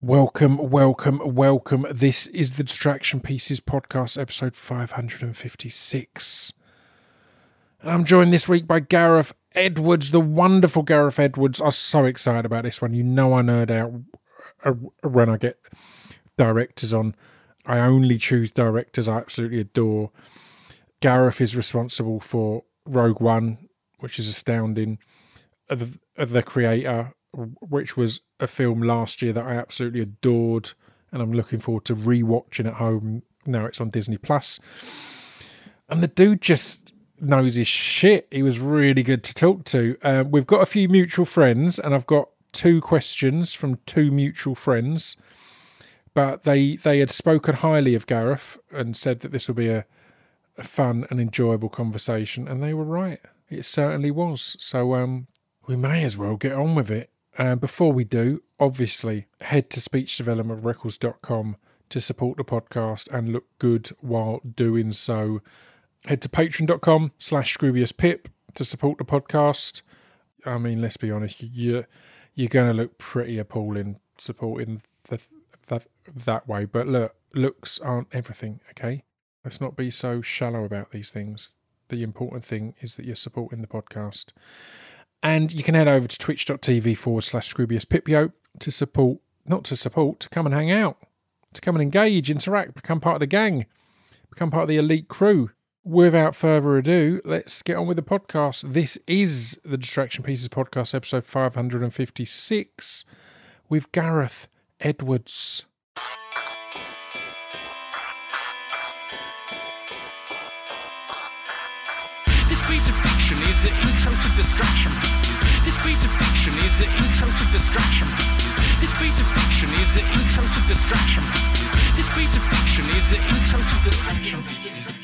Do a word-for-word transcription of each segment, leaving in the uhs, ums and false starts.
Welcome, welcome, welcome. This is the Distraction Pieces podcast, episode five hundred fifty-six. And I'm joined this week by Gareth Edwards, the wonderful Gareth Edwards. I'm so excited about this one. You know I nerd out when I get directors on. I only choose directors I absolutely adore. Gareth is responsible for Rogue One, which is astounding. The, the creator, which was a film last year that I absolutely adored, and I'm looking forward to rewatching at home now it's on Disney Plus. And the dude just knows his shit. He was really good to talk to. Uh, we've got a few mutual friends, and I've got two questions from two mutual friends, but they they had spoken highly of Gareth and said that this will be a, a fun and enjoyable conversation, and they were right. It certainly was. So um, we may as well get on with it. Uh, before we do, obviously, head to speech development records dot com to support the podcast and look good while doing so. Head to patreon.com slash scroobiuspip to support the podcast. I mean, let's be honest, you're, you're going to look pretty appalling supporting the, that, that way. But look, looks aren't everything, okay? Let's not be so shallow about these things. The important thing is that you're supporting the podcast. And you can head over to twitch.tv forward slash scroobiuspipio to support, not to support, to come and hang out, to come and engage, interact, become part of the gang, become part of the elite crew. Without further ado, let's get on with the podcast. This is the Distraction Pieces podcast, episode five hundred fifty-six, with Gareth Edwards. This piece of fiction is the intro to Distraction Pieces. This piece of fiction is the intro to Distraction Pieces. This piece of fiction is the intro to Distraction Pieces. This piece of fiction is the intro to Distraction Pieces.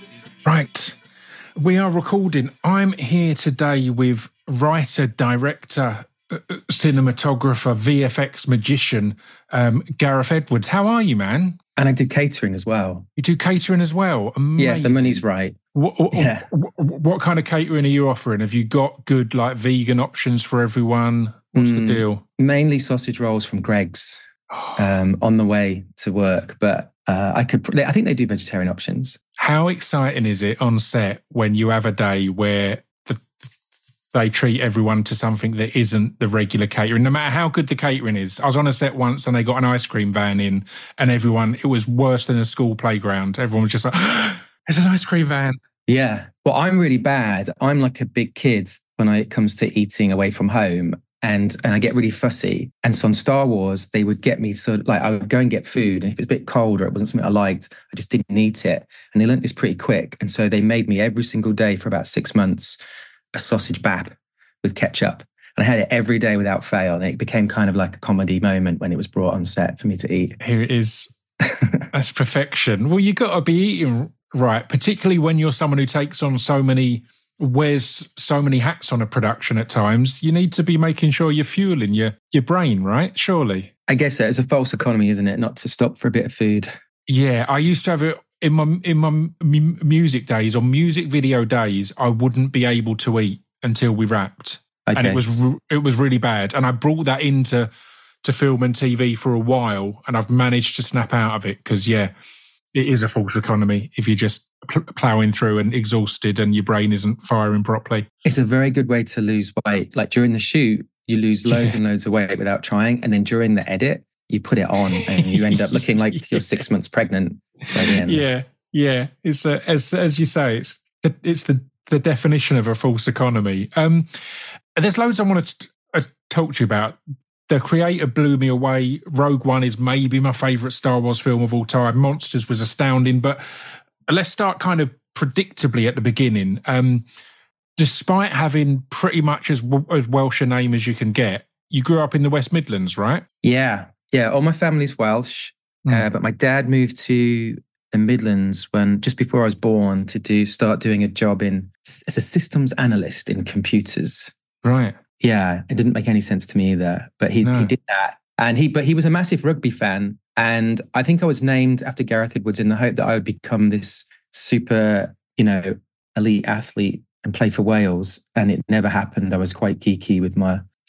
Right, we are recording. I'm here today with writer, director, cinematographer, V F X magician, um, Gareth Edwards. How are you, man? And I do catering as well. You do catering as well? Amazing. Yeah, if the money's right. What, what, yeah. what, what kind of catering are you offering? Have you got good, like, vegan options for everyone? What's mm, the deal? Mainly sausage rolls from Greggs um, on the way to work. But uh, I could. I think they do vegetarian options. How exciting is it on set when you have a day where the, they treat everyone to something that isn't the regular catering, no matter how good the catering is? I was on a set once and they got an ice cream van in and everyone, it was worse than a school playground. Everyone was just like, there's an ice cream van. Yeah. Well, I'm really bad. I'm like a big kid when it comes to eating away from home. And and I get really fussy. And so on Star Wars, they would get me so like I would go and get food. And if it's a bit cold or it wasn't something I liked, I just didn't eat it. And they learnt this pretty quick. And so they made me every single day for about six months a sausage bap with ketchup. And I had it every day without fail. And it became kind of like a comedy moment when it was brought on set for me to eat. Here it is. That's perfection. Well, you got to be eating right, particularly when you're someone who takes on so many... wears so many hats on a production at times. You need to be making sure you're fueling your, your brain, right? Surely. I guess so. It's a false economy, isn't it? Not to stop for a bit of food. Yeah, I used to have it in my in my m- music days, or music video days, I wouldn't be able to eat until we wrapped. Okay. And it was it was really bad. And I brought that into to film and T V for a while, and I've managed to snap out of it because, yeah, it is a false economy if you're just pl- ploughing through and exhausted and your brain isn't firing properly. It's a very good way to lose weight. Like during the shoot, you lose loads yeah. and loads of weight without trying. And then during the edit, you put it on and you end up looking like yeah. you're six months pregnant by the end. Yeah, yeah. It's uh, as as you say, it's the, it's the, the definition of a false economy. Um, there's loads I want to uh, talk to you about. The creator blew me away. Rogue One is maybe my favourite Star Wars film of all time. Monsters was astounding. But let's start kind of predictably at the beginning. Um, despite having pretty much as, as Welsh a name as you can get, you grew up in the West Midlands, right? Yeah. Yeah. All my family's Welsh. Mm. Uh, but my dad moved to the Midlands when just before I was born to do start doing a job in as a systems analyst in computers. Right. Yeah, it didn't make any sense to me either, but he no. he did that, and he but he was a massive rugby fan, and I think I was named after Gareth Edwards in the hope that I would become this super, you know, elite athlete and play for Wales, and it never happened. I was quite geeky with my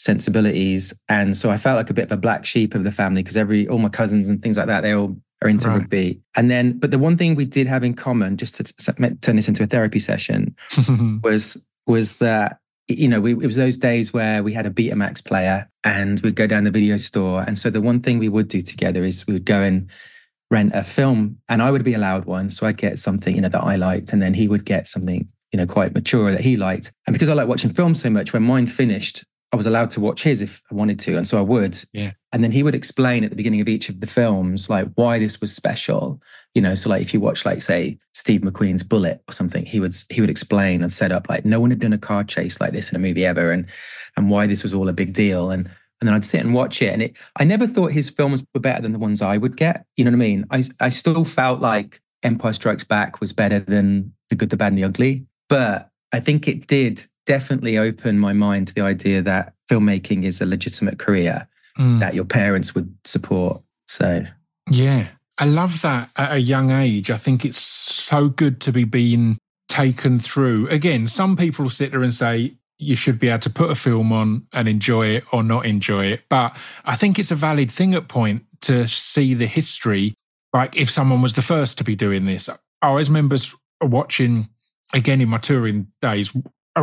sensibilities. And so I felt like a bit of a black sheep of the family because every all my cousins and things like that, they all are into right. rugby. And then, but the one thing we did have in common, just to t- turn this into a therapy session, was was that, you know, we, it was those days where we had a Betamax player and we'd go down the video store. And so the one thing we would do together is we would go and rent a film, and I would be allowed one. So I'd get something, you know, that I liked, and then he would get something, you know, quite mature that he liked. And because I like watching films so much, when mine finished, I was allowed to watch his if I wanted to. And so I would. Yeah. And then he would explain at the beginning of each of the films, like why this was special. You know, so like if you watch, like, say, Steve McQueen's Bullet or something, he would he would explain and set up like no one had done a car chase like this in a movie ever, and and why this was all a big deal. And and then I'd sit and watch it. And it I never thought his films were better than the ones I would get. You know what I mean? I I still felt like Empire Strikes Back was better than The Good, the Bad, and the Ugly. But I think it did definitely open my mind to the idea that filmmaking is a legitimate career mm. that your parents would support. So, yeah, I love that at a young age. I think it's so good to be being taken through. Again, some people sit there and say you should be able to put a film on and enjoy it or not enjoy it. But I think it's a valid thing at point to see the history. Like if someone was the first to be doing this, I always remember watching, again in my touring days,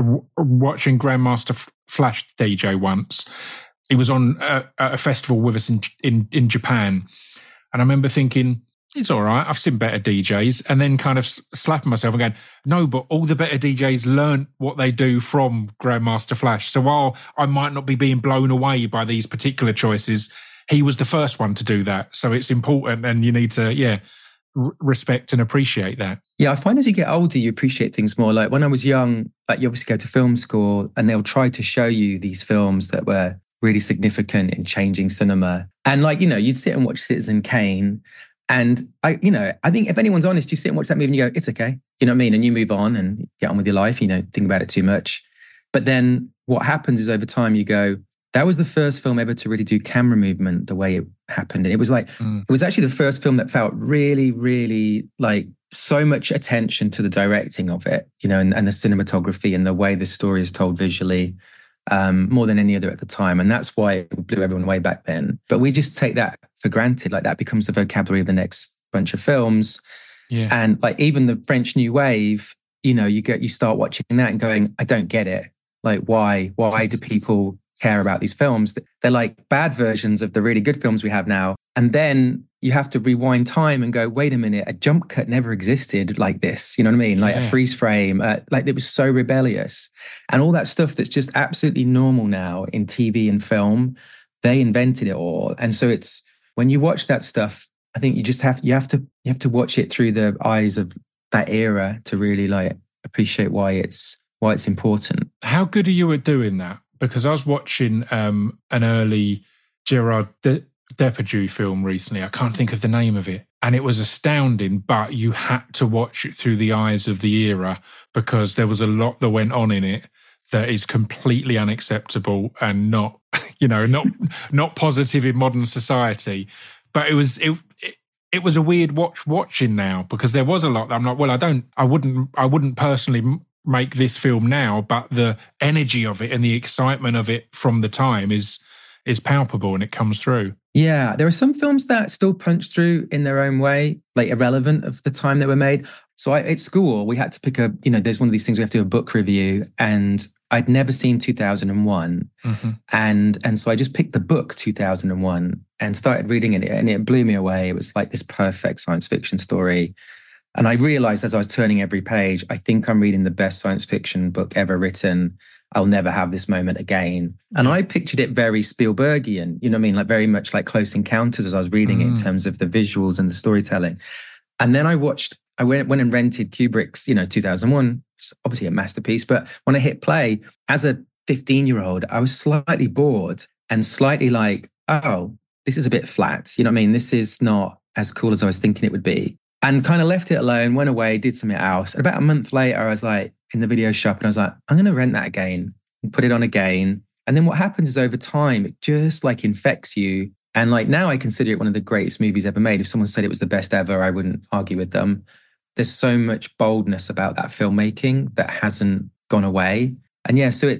watching Grandmaster Flash D J once. He was on a, a festival with us in, in in Japan, and I remember thinking, it's all right, I've seen better D Js, and then kind of slapping myself and going, no, but all the better D Js learn what they do from Grandmaster Flash. So while I might not be being blown away by these particular choices, he was the first one to do that. So it's important, and you need to, yeah, r- respect and appreciate that. Yeah, I find as you get older, you appreciate things more. Like when I was young, like you obviously go to film school and they'll try to show you these films that were really significant in changing cinema. And like, you know, you'd sit and watch Citizen Kane. And I, you know, I think if anyone's honest, you sit and watch that movie and you go, it's okay. You know what I mean? And you move on and get on with your life, you know, think about it too much. But then what happens is over time you go, that was the first film ever to really do camera movement the way it happened. And it was like, mm. it was actually the first film that felt really, really like so much attention to the directing of it, you know, and, and the cinematography and the way the story is told visually, um, more than any other at the time. And that's why it blew everyone away back then. But we just take that for granted. Like that becomes the vocabulary of the next bunch of films. Yeah. And like even the French New Wave, you know, you get, you start watching that and going, I don't get it. Like, why, why do people care about these films? They're like bad versions of the really good films we have now. And then you have to rewind time and go, wait a minute, a jump cut never existed like this. You know what I mean? Like yeah. a freeze frame, uh, like it was so rebellious. And all that stuff that's just absolutely normal now in T V and film, they invented it all. And so it's, when you watch that stuff, I think you just have, you have to, you have to watch it through the eyes of that era to really like appreciate why it's, why it's important. How good are you at doing that? Because I was watching um, an early Gerard De- Depardieu film recently. I can't think of the name of it. And it was astounding, but you had to watch it through the eyes of the era because there was a lot that went on in it that is completely unacceptable and not, you know, not not positive in modern society. But it was it, it it was a weird watch watching now because there was a lot that I'm like, well, I don't, I wouldn't, I wouldn't personally make this film now, but the energy of it and the excitement of it from the time is is palpable and it comes through. Yeah, there are some films that still punch through in their own way, like irrelevant of the time they were made. So I, at school, we had to pick a, you know, there's one of these things we have to do a book review, and I'd never seen two thousand one. Mm-hmm. And, and so I just picked the book two thousand one and started reading it, and it blew me away. It was like this perfect science fiction story. And I realized as I was turning every page, I think I'm reading the best science fiction book ever written. I'll never have this moment again. And I pictured it very Spielbergian, you know what I mean? Like very much like Close Encounters as I was reading mm. it in terms of the visuals and the storytelling. And then I watched, I went, went and rented Kubrick's, you know, two thousand one, obviously a masterpiece. But when I hit play, as a fifteen-year-old, I was slightly bored and slightly like, oh, this is a bit flat. You know what I mean? This is not as cool as I was thinking it would be. And kind of left it alone, went away, did something else. And about a month later, I was like in the video shop and I was like, I'm going to rent that again and put it on again. And then what happens is over time, it just like infects you. And like now I consider it one of the greatest movies ever made. If someone said it was the best ever, I wouldn't argue with them. There's so much boldness about that filmmaking that hasn't gone away. And yeah, so it's,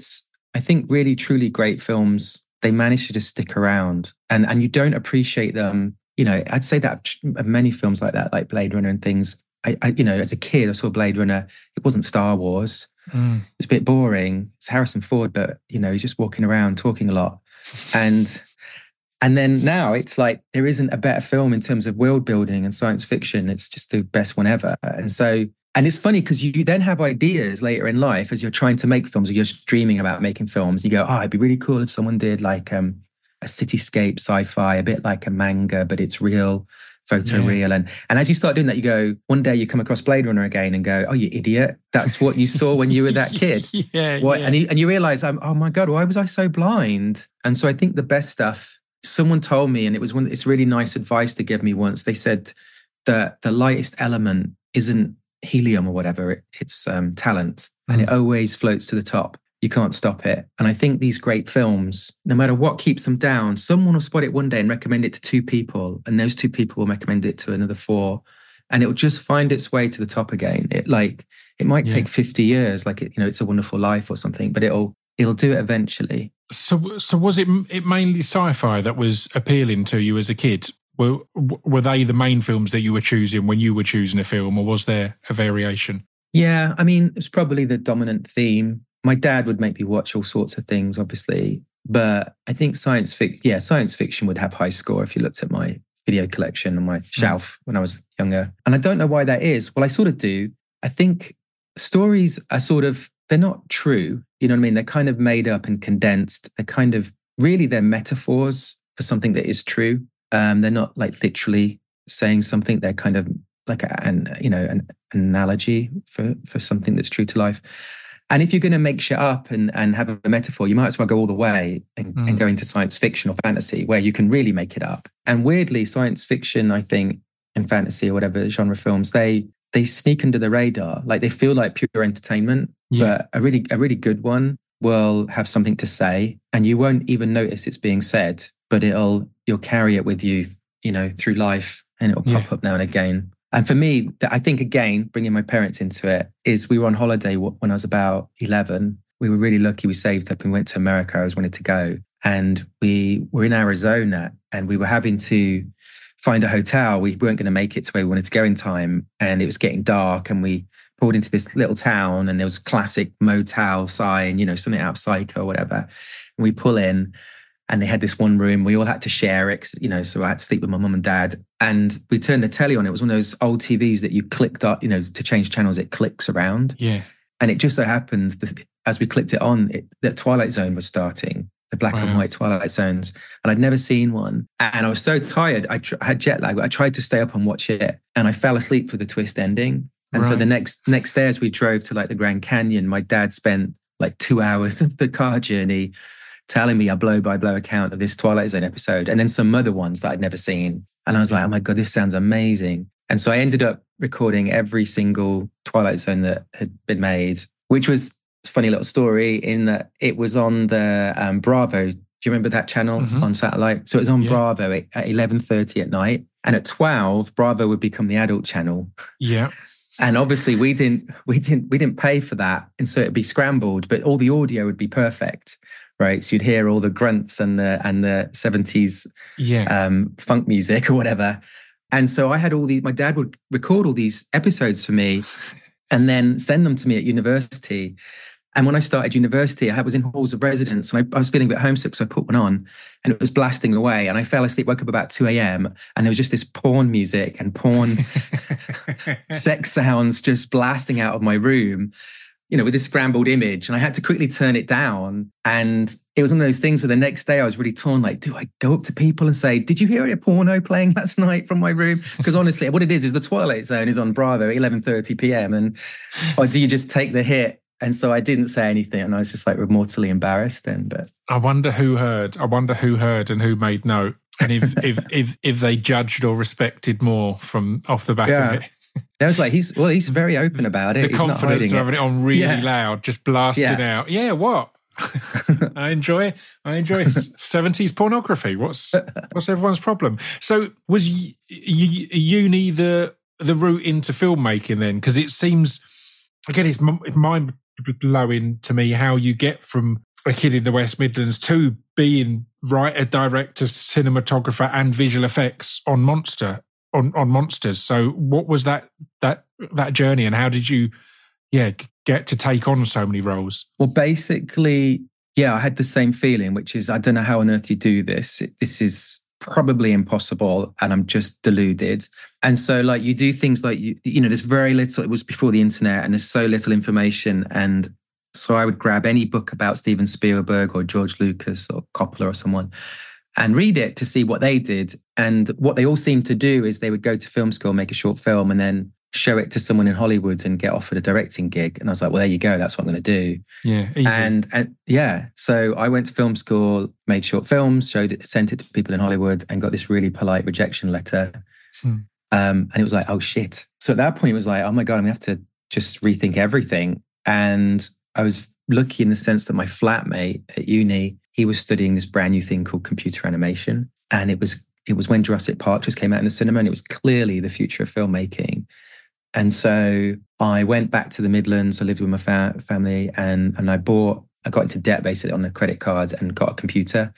I think really, truly great films, they manage to just stick around and, and you don't appreciate them. You know, I'd say that of many films like that, like Blade Runner and things. I, I you know, as a kid, I saw Blade Runner. It wasn't Star Wars. Mm. It was a bit boring. It's Harrison Ford, but, you know, he's just walking around talking a lot. And and then now it's like there isn't a better film in terms of world building and science fiction. It's just the best one ever. And so, and it's funny because you then have ideas later in life as you're trying to make films or you're just dreaming about making films. You go, oh, it'd be really cool if someone did like um, a cityscape sci-fi, a bit like a manga, but it's real, photo yeah. real. And and as you start doing that, you go, one day you come across Blade Runner again and go, oh, you idiot. That's what you saw when you were that kid. yeah, what, yeah. And you, and you realize, um, oh my God, why was I so blind? And so I think the best stuff, someone told me, and it was one, it's really nice advice to give me once. They said that the lightest element isn't helium or whatever, it, it's um, talent. Mm. And it always floats to the top. You can't stop it. And I think these great films, no matter what keeps them down, someone will spot it one day and recommend it to two people. And those two people will recommend it to another four. And it will just find its way to the top again. It like, it might yeah. take fifty years, like, it, you know, It's a Wonderful Life or something, but it'll, it'll do it eventually. So, so was it, it mainly sci-fi that was appealing to you as a kid? Were, were they the main films that you were choosing when you were choosing a film, or was there a variation? Yeah, I mean, it's probably the dominant theme. My dad would make me watch all sorts of things, obviously, but I think science fiction, yeah, science fiction would have high score if you looked at my video collection on my shelf mm. when I was younger. And I don't know why that is. Well, I sort of do. I think stories are sort of, they're not true. You know what I mean? They're kind of made up and condensed. They're kind of, really, they're metaphors for something that is true. Um, they're not like literally saying something. They're kind of like an, you know, an analogy for, for something that's true to life. And if you're going to make shit up and, and have a metaphor, you might as well go all the way and, mm. and go into science fiction or fantasy where you can really make it up. And weirdly, science fiction, I think, and fantasy or whatever genre films, they they sneak under the radar. Like they feel like pure entertainment, yeah. but a really a really good one will have something to say, and you won't even notice it's being said, but it'll you'll carry it with you, you know, through life, and it'll pop yeah. up now and again. And for me, I think, again, bringing my parents into it, is we were on holiday when I was about eleven. We were really lucky. We saved up and went to America. I was wanting to go. And we were in Arizona and we were having to find a hotel. We weren't going to make it to where we wanted to go in time. And it was getting dark and we pulled into this little town and there was classic motel sign, you know, something out of Psycho or whatever. And we pull in. And they had this one room. We all had to share it, you know, so I had to sleep with my mum and dad. And we turned the telly on. It was one of those old T Vs that you clicked up, you know, to change channels, it clicks around. Yeah. And it just so happens that as we clicked it on, it, the Twilight Zone was starting, the black wow. and white Twilight Zones. And I'd never seen one. And I was so tired. I, tr- I had jet lag. I tried to stay up and watch it. And I fell asleep for the twist ending. And right. so the next next day, as we drove to like the Grand Canyon, my dad spent like two hours of the car journey telling me a blow-by-blow account of this Twilight Zone episode, and then some other ones that I'd never seen. And I was like, oh my God, this sounds amazing. And so I ended up recording every single Twilight Zone that had been made, which was a funny little story in that it was on the um, Bravo. Do you remember that channel mm-hmm. on satellite? So it was on yeah. Bravo at, at eleven thirty at night. And at twelve, Bravo would become the adult channel. Yeah. And obviously we didn't, we didn't, we didn't pay for that. And so it'd be scrambled, but all the audio would be perfect. Right, so you'd hear all the grunts and the and the seventies yeah. um, funk music or whatever, and so I had all these. My dad would record all these episodes for me, and then send them to me at university. And when I started university, I was in halls of residence, and I, I was feeling a bit homesick, so I put one on, and it was blasting away. And I fell asleep, woke up about two a.m., and there was just this porn music and porn sex sounds just blasting out of my room, you know, with this scrambled image. And I had to quickly turn it down. And it was one of those things where the next day I was really torn, like, do I go up to people and say, did you hear a porno playing last night from my room? Because honestly, what it is, is the Twilight Zone is on Bravo at eleven thirty p.m. And, or do you just take the hit? And so I didn't say anything. And I was just like mortally embarrassed then. But I wonder who heard. I wonder who heard and who made note. And if, if, if, if they judged or respected more from off the back yeah. of it. I was like, he's well, he's very open about it. The he's confidence of having it. it on really yeah. loud, just blasting yeah. out. Yeah, what? I enjoy. I enjoy seventies pornography. What's what's everyone's problem? So, was y- y- uni the the route into filmmaking then? Because it seems, again, it's, it's mind blowing to me how you get from a kid in the West Midlands to being writer, director, cinematographer, and visual effects on Monster on, on Monsters. So, what was that that that journey, and how did you, yeah, get to take on so many roles? Well, basically, yeah, I had the same feeling, which is I don't know how on earth you do this. This is probably impossible, and I'm just deluded. And so, like, you do things like you, you know, there's very little. It was before the internet, and there's so little information. And so I would grab any book about Steven Spielberg or George Lucas or Coppola or someone and read it to see what they did. And what they all seemed to do is they would go to film school, make a short film, and then show it to someone in Hollywood and get offered a directing gig. And I was like, well, there you go. That's what I'm going to do. Yeah, easy. And, and yeah, so I went to film school, made short films, showed it, sent it to people in Hollywood, and got this really polite rejection letter. Hmm. Um, and it was like, oh shit. So at that point, it was like, oh my God, I'm going to have to just rethink everything. And I was lucky in the sense that my flatmate at uni, he was studying this brand new thing called computer animation. And it was it was when Jurassic Park just came out in the cinema, and it was clearly the future of filmmaking. And so I went back to the Midlands. I lived with my fa- family, and and I bought, I got into debt basically on a credit card and got a computer,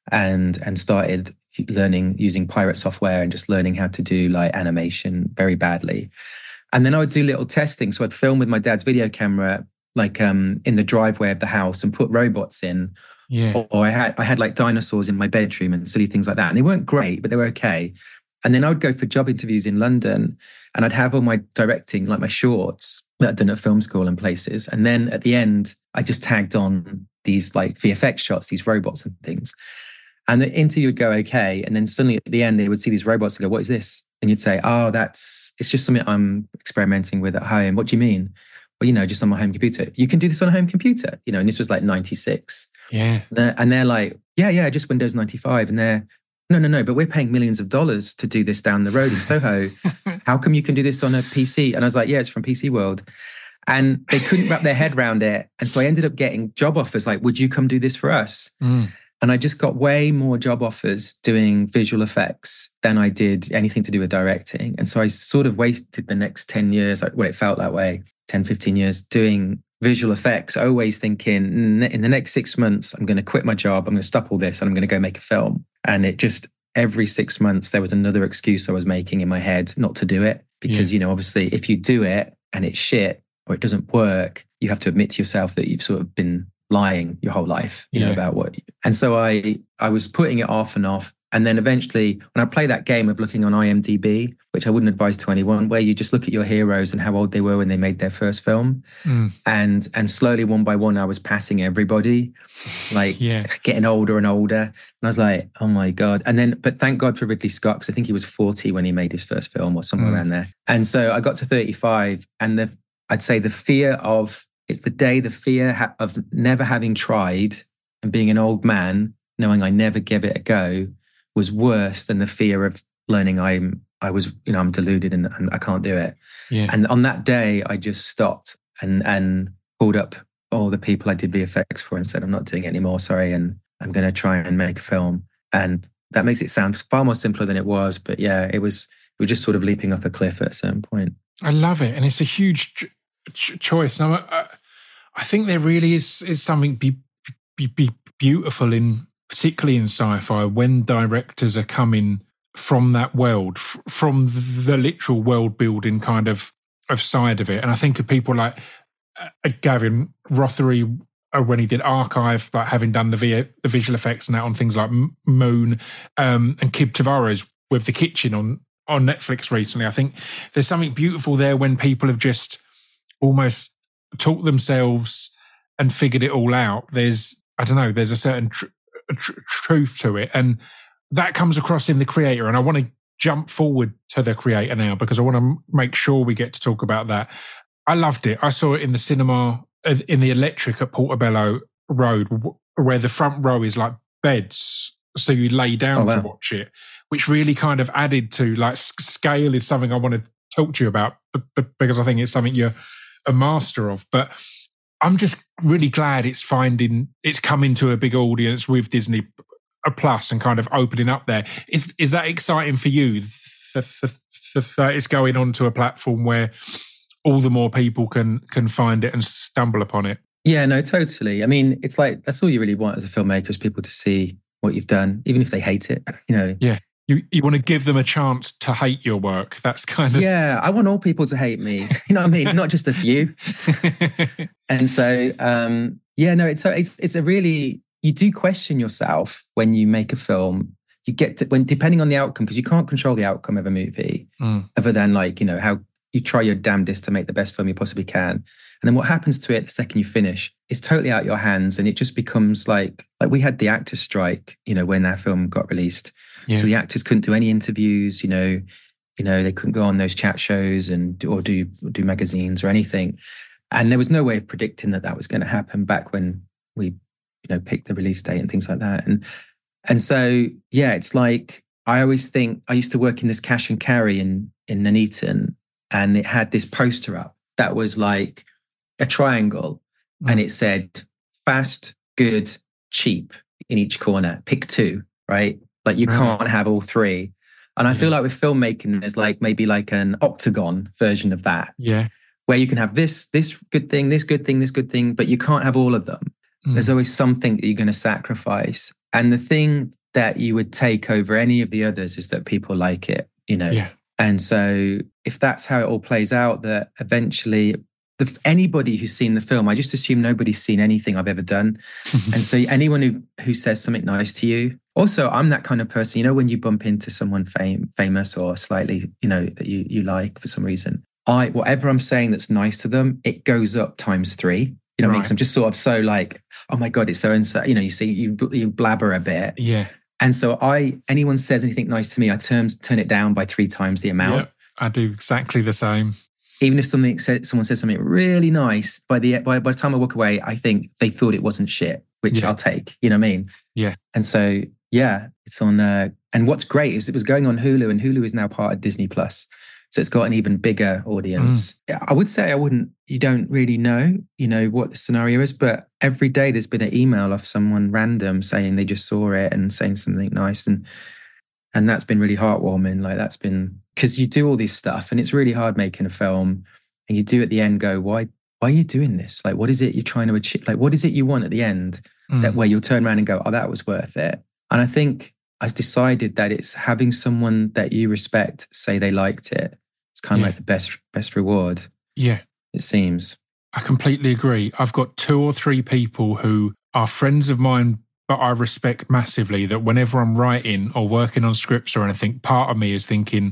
and and started learning using pirate software and just learning how to do like animation very badly. And then I would do little testing. So I'd film with my dad's video camera, like um, in the driveway of the house, and put robots in. Yeah. Or, or I had I had like dinosaurs in my bedroom and silly things like that. And they weren't great, but they were okay. And then I would go for job interviews in London, and I'd have all my directing, like my shorts that I'd done at film school and places. And then at the end, I just tagged on these like V F X shots, these robots and things. And the interview would go okay. And then suddenly at the end, they would see these robots and go, what is this? And you'd say, oh, that's, it's just something I'm experimenting with at home. What do you mean? Well, you know, just on my home computer. You can do this on a home computer, you know, and this was like ninety-six. Yeah. And they're, and they're like, yeah, yeah, just Windows ninety-five. And they're, no, no, no, but we're paying millions of dollars to do this down the road in Soho. How come you can do this on a P C? And I was like, yeah, it's from P C World. And they couldn't wrap their head around it. And so I ended up getting job offers like, would you come do this for us? Mm. And I just got way more job offers doing visual effects than I did anything to do with directing. And so I sort of wasted the next ten years, well, it felt that way, ten, fifteen years doing visual effects, always thinking in the next six months, I'm going to quit my job. I'm going to stop all this and I'm going to go make a film. And it just, every six months, there was another excuse I was making in my head not to do it. Because, yeah. you know, obviously if you do it and it's shit or it doesn't work, you have to admit to yourself that you've sort of been lying your whole life, you yeah. know, about what. And so I, I was putting it off and off. And then eventually, when I play that game of looking on I M D B, which I wouldn't advise to anyone, where you just look at your heroes and how old they were when they made their first film. Mm. And and slowly, one by one, I was passing everybody, like yeah. getting older and older. And I was like, oh my God. And then, but thank God for Ridley Scott, because I think he was forty when he made his first film or somewhere mm. around there. And so I got to thirty-five, and the I'd say the fear of, it's the day, the fear ha- of never having tried and being an old man, knowing I never give it a go, was worse than the fear of learning I'm, I was, you know, I'm deluded and, and I can't do it. Yeah. And on that day, I just stopped and, and called up all the people I did V F X for and said, I'm not doing it anymore, sorry. And I'm going to try and make a film. And that makes it sound far more simpler than it was. But yeah, it was, we were just sort of leaping off a cliff at a certain point. I love it. And it's a huge ch- ch- choice. Now, I, I think there really is, is something be, be, be beautiful in, particularly in sci-fi, when directors are coming from that world, f- from the literal world building kind of, of side of it. And I think of people like uh, Gavin Rothery, uh, when he did Archive, like having done the, v- the visual effects and that on things like M- Moon, um, and Kib Tavares with The Kitchen on, on Netflix recently. I think there's something beautiful there when people have just almost taught themselves and figured it all out. There's, I don't know, there's a certain tr- tr- truth to it. And that comes across in the creator. And I want to jump forward to the creator now because I want to make sure we get to talk about that. I loved it. I saw it in the cinema, in the Electric at Portobello Road, where the front row is like beds. So you lay down oh, wow. to watch it, which really kind of added to, like, scale is something I want to talk to you about because I think it's something you're a master of. But I'm just really glad it's finding, it's coming to a big audience with Disney Plus and kind of opening up there. Is is that exciting for you, that it's going onto a platform where all the more people can can find it and stumble upon it? Yeah, no, totally. I mean, it's like, that's all you really want as a filmmaker, is people to see what you've done, even if they hate it, you know. Yeah. You, you want to give them a chance to hate your work. That's kind of... Yeah, I want all people to hate me. You know what I mean? Not just a few. And so, um, yeah, no, it's, it's it's a really, you do question yourself when you make a film. You get to, when, depending on the outcome, because you can't control the outcome of a movie, mm. other than like, you know, how you try your damnedest to make the best film you possibly can. And then what happens to it the second you finish is totally out your hands. And it just becomes like, like we had the actors strike, you know, when our film got released. Yeah. So the actors couldn't do any interviews, you know, you know, they couldn't go on those chat shows and do, or do or do magazines or anything. And there was no way of predicting that that was going to happen back when we, you know, picked the release date and things like that. And and so, yeah, it's like, I always think, I used to work in this cash and carry in, in Nuneaton, and it had this poster up that was like a triangle, mm. and it said fast, good, cheap in each corner. Pick two, right? Like you right. can't have all three. And I yeah. feel like with filmmaking, there's like maybe like an octagon version of that. Yeah. Where you can have this, this good thing, this good thing, this good thing, but you can't have all of them. Mm. There's always something that you're going to sacrifice. And the thing that you would take over any of the others is that people like it, you know? Yeah. And so if that's how it all plays out, that eventually the, anybody who's seen the film, I just assume nobody's seen anything I've ever done. And so anyone who, who says something nice to you, also, I'm that kind of person, you know, when you bump into someone fame, famous or slightly, you know, that you, you like for some reason, I, whatever I'm saying that's nice to them, it goes up times three. You know what right. I mean? Because I'm just sort of so like, oh my God, it's so and so, you know, you see, you, you blabber a bit. Yeah. And so I, anyone says anything nice to me, I turn, turn it down by three times the amount. Yep, I do exactly the same. Even if something said, someone says something really nice, by the by, by the time I walk away, I think they thought it wasn't shit, which yeah. I'll take. You know what I mean? Yeah. And so, yeah, it's on. Uh, and what's great is it was going on Hulu, and Hulu is now part of Disney Plus, so it's got an even bigger audience. Mm. I would say I wouldn't. You don't really know, you know, what the scenario is, but every day there's been an email off someone random saying they just saw it and saying something nice, and and that's been really heartwarming. Like that's been. Because you do all this stuff and it's really hard making a film, and you do at the end go, why why are you doing this? Like, what is it you're trying to achieve? Like, what is it you want at the end mm. that where you'll turn around and go, oh, that was worth it. And I think I decided that it's having someone that you respect say they liked it. It's kind of yeah. like the best best reward. Yeah. It seems. I completely agree. I've got two or three people who are friends of mine, but I respect massively, that whenever I'm writing or working on scripts or anything, part of me is thinking,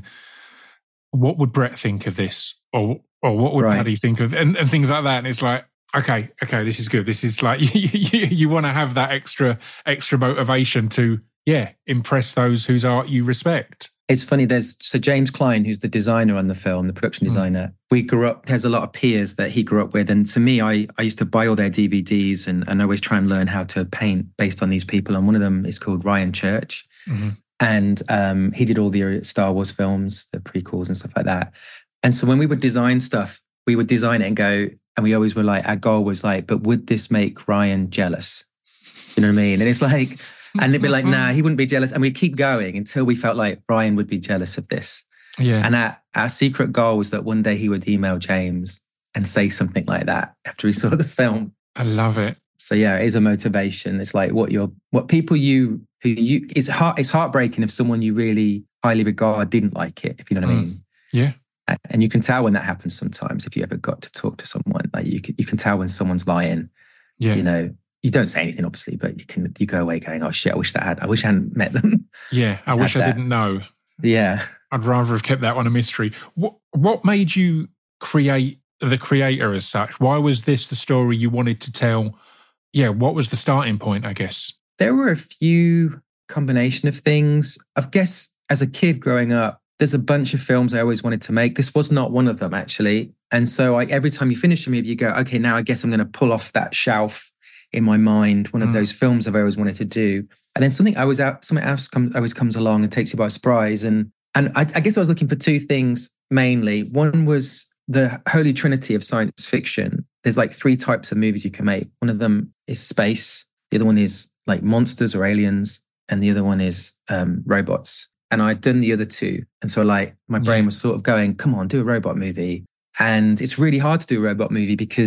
what would Brett think of this? Or or what would right. Paddy think of, and, and things like that. And it's like, okay, okay, this is good. This is like, you, you, you want to have that extra, extra motivation to, yeah, impress those whose art you respect. It's funny, there's, so James Klein, who's the designer on the film, the production designer, mm. we grew up, there's a lot of peers that he grew up with. And to me, I, I used to buy all their D V Ds and, and always try and learn how to paint based on these people. And one of them is called Ryan Church. Mm-hmm. And um, he did all the Star Wars films, the prequels and stuff like that. And so when we would design stuff, we would design it and go, and we always were like, our goal was like, but would this make Ryan jealous? You know what I mean? And it's like, and they'd be like, nah, he wouldn't be jealous. And we'd keep going until we felt like Ryan would be jealous of this. Yeah. And our, our secret goal was that one day he would email James and say something like that after he saw the film. I love it. So yeah, it is a motivation. It's like what you're, what people you, who you, it's heart, it's heartbreaking if someone you really highly regard didn't like it, if you know what mm. I mean. Yeah. And you can tell when that happens sometimes, if you ever got to talk to someone, like you can, you can tell when someone's lying. Yeah. You know, you don't say anything obviously, but you can, you go away going, oh shit, I wish that had, I wish I hadn't met them. Yeah. I wish I that. didn't know. Yeah. I'd rather have kept that one a mystery. What, what made you create the creator as such? Why was this the story you wanted to tell? Yeah. What was the starting point, I guess? There were a few combination of things. I guess as a kid growing up, there's a bunch of films I always wanted to make. This was not one of them, actually. And so I, every time you finish a movie, you go, okay, now I guess I'm going to pull off that shelf in my mind, one of mm. those films I've always wanted to do. And then something I was out, something else comes, always comes along and takes you by surprise. And and I, I guess I was looking for two things mainly. One was the holy trinity of science fiction. There's like three types of movies you can make. One of them is space. The other one is like monsters or aliens. And the other one is um, robots. And I'd done the other two. And so like my brain yeah. was sort of going, come on, do a robot movie. And it's really hard to do a robot movie because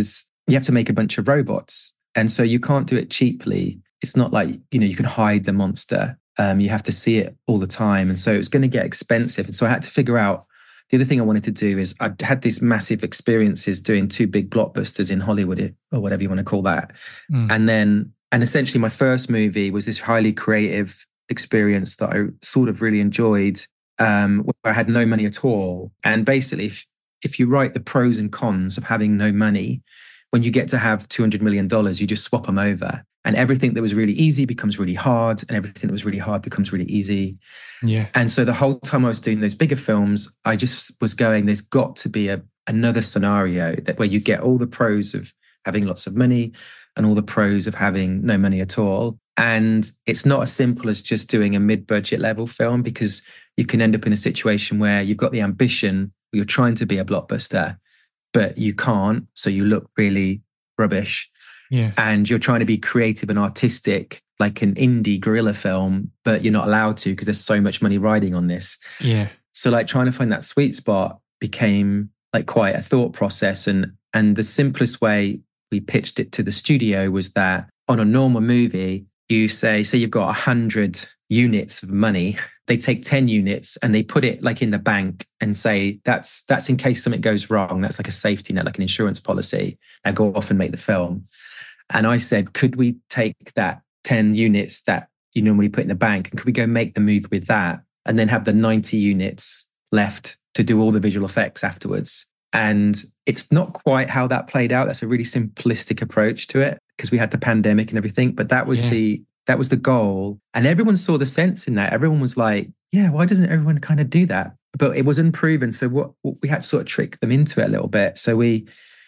you have to make a bunch of robots. And so you can't do it cheaply. It's not like, you know, you can hide the monster. Um, you have to see it all the time. And so it's going to get expensive. And so I had to figure out, the other thing I wanted to do is I had these massive experiences doing two big blockbusters in Hollywood, or whatever you want to call that. Mm. And then, and essentially my first movie was this highly creative experience that I sort of really enjoyed, um, where I had no money at all. And basically, if, if you write the pros and cons of having no money, when you get to have two hundred million dollars, you just swap them over. And everything that was really easy becomes really hard, and everything that was really hard becomes really easy. Yeah. And so the whole time I was doing those bigger films, I just was going, there's got to be a another scenario that where you get all the pros of having lots of money and all the pros of having no money at all. And it's not as simple as just doing a mid-budget level film, because you can end up in a situation where you've got the ambition, you're trying to be a blockbuster, but you can't. So you look really rubbish. Yeah. And you're trying to be creative and artistic, like an indie guerrilla film, but you're not allowed to because there's so much money riding on this. Yeah. So like trying to find that sweet spot became like quite a thought process. And and the simplest way we pitched it to the studio was that on a normal movie, you say, say you've got a hundred units of money, they take ten units and they put it like in the bank and say, that's that's in case something goes wrong. That's like a safety net, like an insurance policy. Now go off and make the film. And I said, could we take that ten units that you normally put in the bank, and could we go make the movie with that, and then have the ninety units left to do all the visual effects afterwards? And it's not quite how that played out. That's a really simplistic approach to it, because we had the pandemic and everything. But that was yeah. the that was the goal. And everyone saw the sense in that. Everyone was like, yeah, why doesn't everyone kind of do that? But it was unproven. So what, what we had to sort of trick them into it a little bit. So we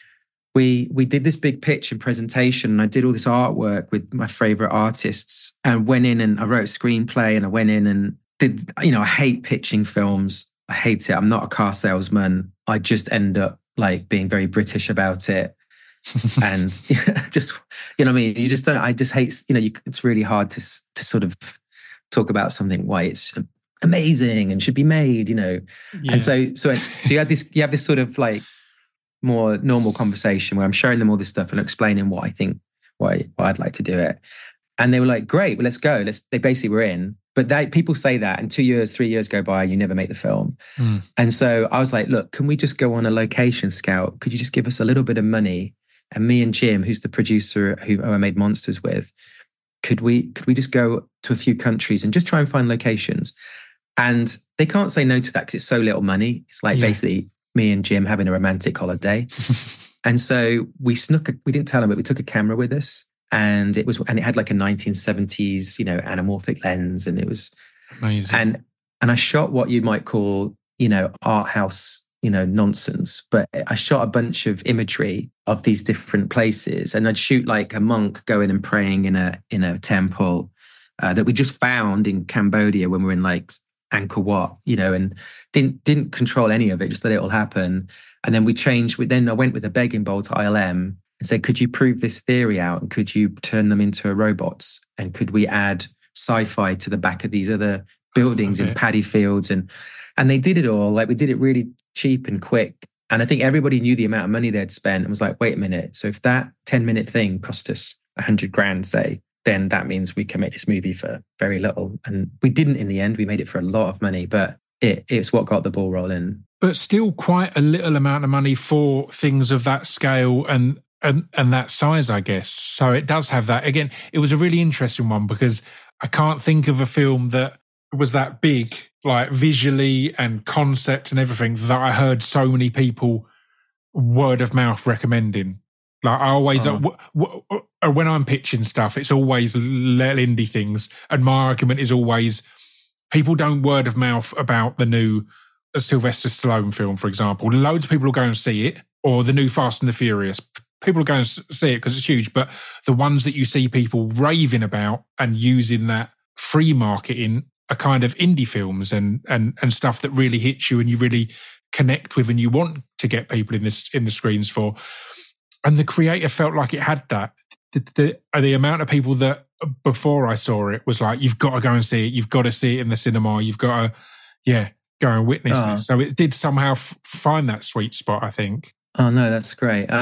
We we did this big pitch and presentation, and I did all this artwork with my favorite artists, and went in and I wrote a screenplay, and I went in and did, you know, I hate pitching films. I hate it. I'm not a car salesman. I just end up like being very British about it. And just, you know what I mean? You just don't, I just hate, you know, you, it's really hard to to sort of talk about something, why it's amazing and should be made, you know? Yeah. And so, so, so you had this, you have this sort of like, more normal conversation where I'm showing them all this stuff and explaining what I think, why, why I'd like to do it. And they were like, great, well, let's go. Let's, they basically were in. But they, people say that, and two years, three years go by, you never make the film. Mm. And so I was like, look, can we just go on a location scout? Could you just give us a little bit of money? And me and Jim, who's the producer who, who I made Monsters with, could we, could we just go to a few countries and just try and find locations? And they can't say no to that because it's so little money. It's like yeah. basically me and Jim having a romantic holiday. And so we snuck, a, we didn't tell them, but we took a camera with us, and it was, and it had like a nineteen seventies, you know, anamorphic lens. And it was amazing. And, and I shot what you might call, you know, art house, you know, nonsense, but I shot a bunch of imagery of these different places, and I'd shoot like a monk going and praying in a, in a temple uh, that we just found in Cambodia when we were in like Angkor Wat, you know, and didn't didn't control any of it, just let it all happen. And then we changed. We, then I went with a begging bowl to I L M and said, could you prove this theory out? And could you turn them into robots? And could we add sci-fi to the back of these other buildings okay. in paddy fields? And and they did it all. Like we did it really cheap and quick. And I think everybody knew the amount of money they'd spent and was like, wait a minute. So if that ten minute thing cost us a hundred grand, say, then that means we can make this movie for very little. And we didn't in the end. We made it for a lot of money, but it, it's what got the ball rolling. But still quite a little amount of money for things of that scale and, and, and that size, I guess. So it does have that. Again, it was a really interesting one because I can't think of a film that was that big, like visually and concept and everything, that I heard so many people word of mouth recommending. Like I always, oh. w- w- when I'm pitching stuff, it's always little indie things. And my argument is always, people don't word of mouth about the new Sylvester Stallone film, for example. Loads of people will go and see it, or the new Fast and the Furious. People will go and see it because it's huge. But the ones that you see people raving about and using that free marketing are kind of indie films and and and stuff that really hits you and you really connect with and you want to get people in this in the screens for. And the creator felt like it had that. The, the, the amount of people that before I saw it was like, you've got to go and see it. You've got to see it in the cinema. You've got to, yeah, go and witness oh. this. So it did somehow f- find that sweet spot, I think. Oh, no, that's great. Um,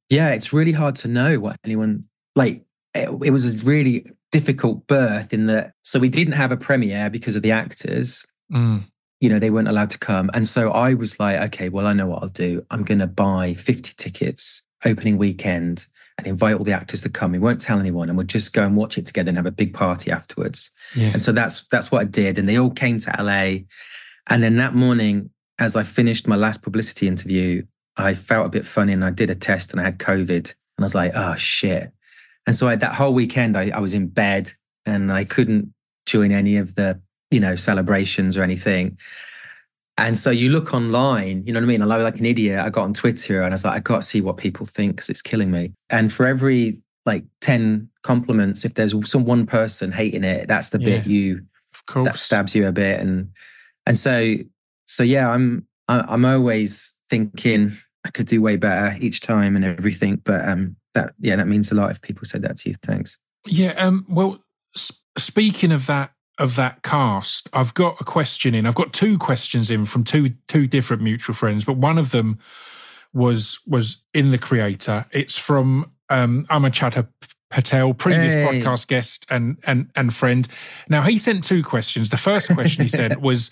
Yeah, it's really hard to know what anyone, like, it, it was a really difficult birth in that. So we didn't have a premiere because of the actors. Mm. You know, they weren't allowed to come. And so I was like, okay, well, I know what I'll do. I'm going to buy fifty tickets opening weekend and invite all the actors to come. We won't tell anyone, and we'll just go and watch it together and have a big party afterwards. Yeah. And so that's that's what I did. And they all came to L A. And then that morning, as I finished my last publicity interview, I felt a bit funny and I did a test and I had COVID. And I was like, oh, shit. And so I, that whole weekend, I, I was in bed and I couldn't join any of the, you know, celebrations or anything. And so you look online, you know what I mean? I was like an idiot. I got on Twitter and I was like, I got to see what people think because it's killing me. And for every like ten compliments, if there's some one person hating it, that's the Yeah, bit you, of course. that stabs you a bit. And and so, so yeah, I'm I'm always thinking I could do way better each time and everything. But um, that yeah, that means a lot if people said that to you. Thanks. Yeah. Um. Well, sp- speaking of that. of that cast, I've got a question in. I've got two questions in from two two different mutual friends, but one of them was was in the creator. It's from um, Amachata Patel, previous Hey. podcast guest and and and friend. Now he sent two questions. The first question he sent was,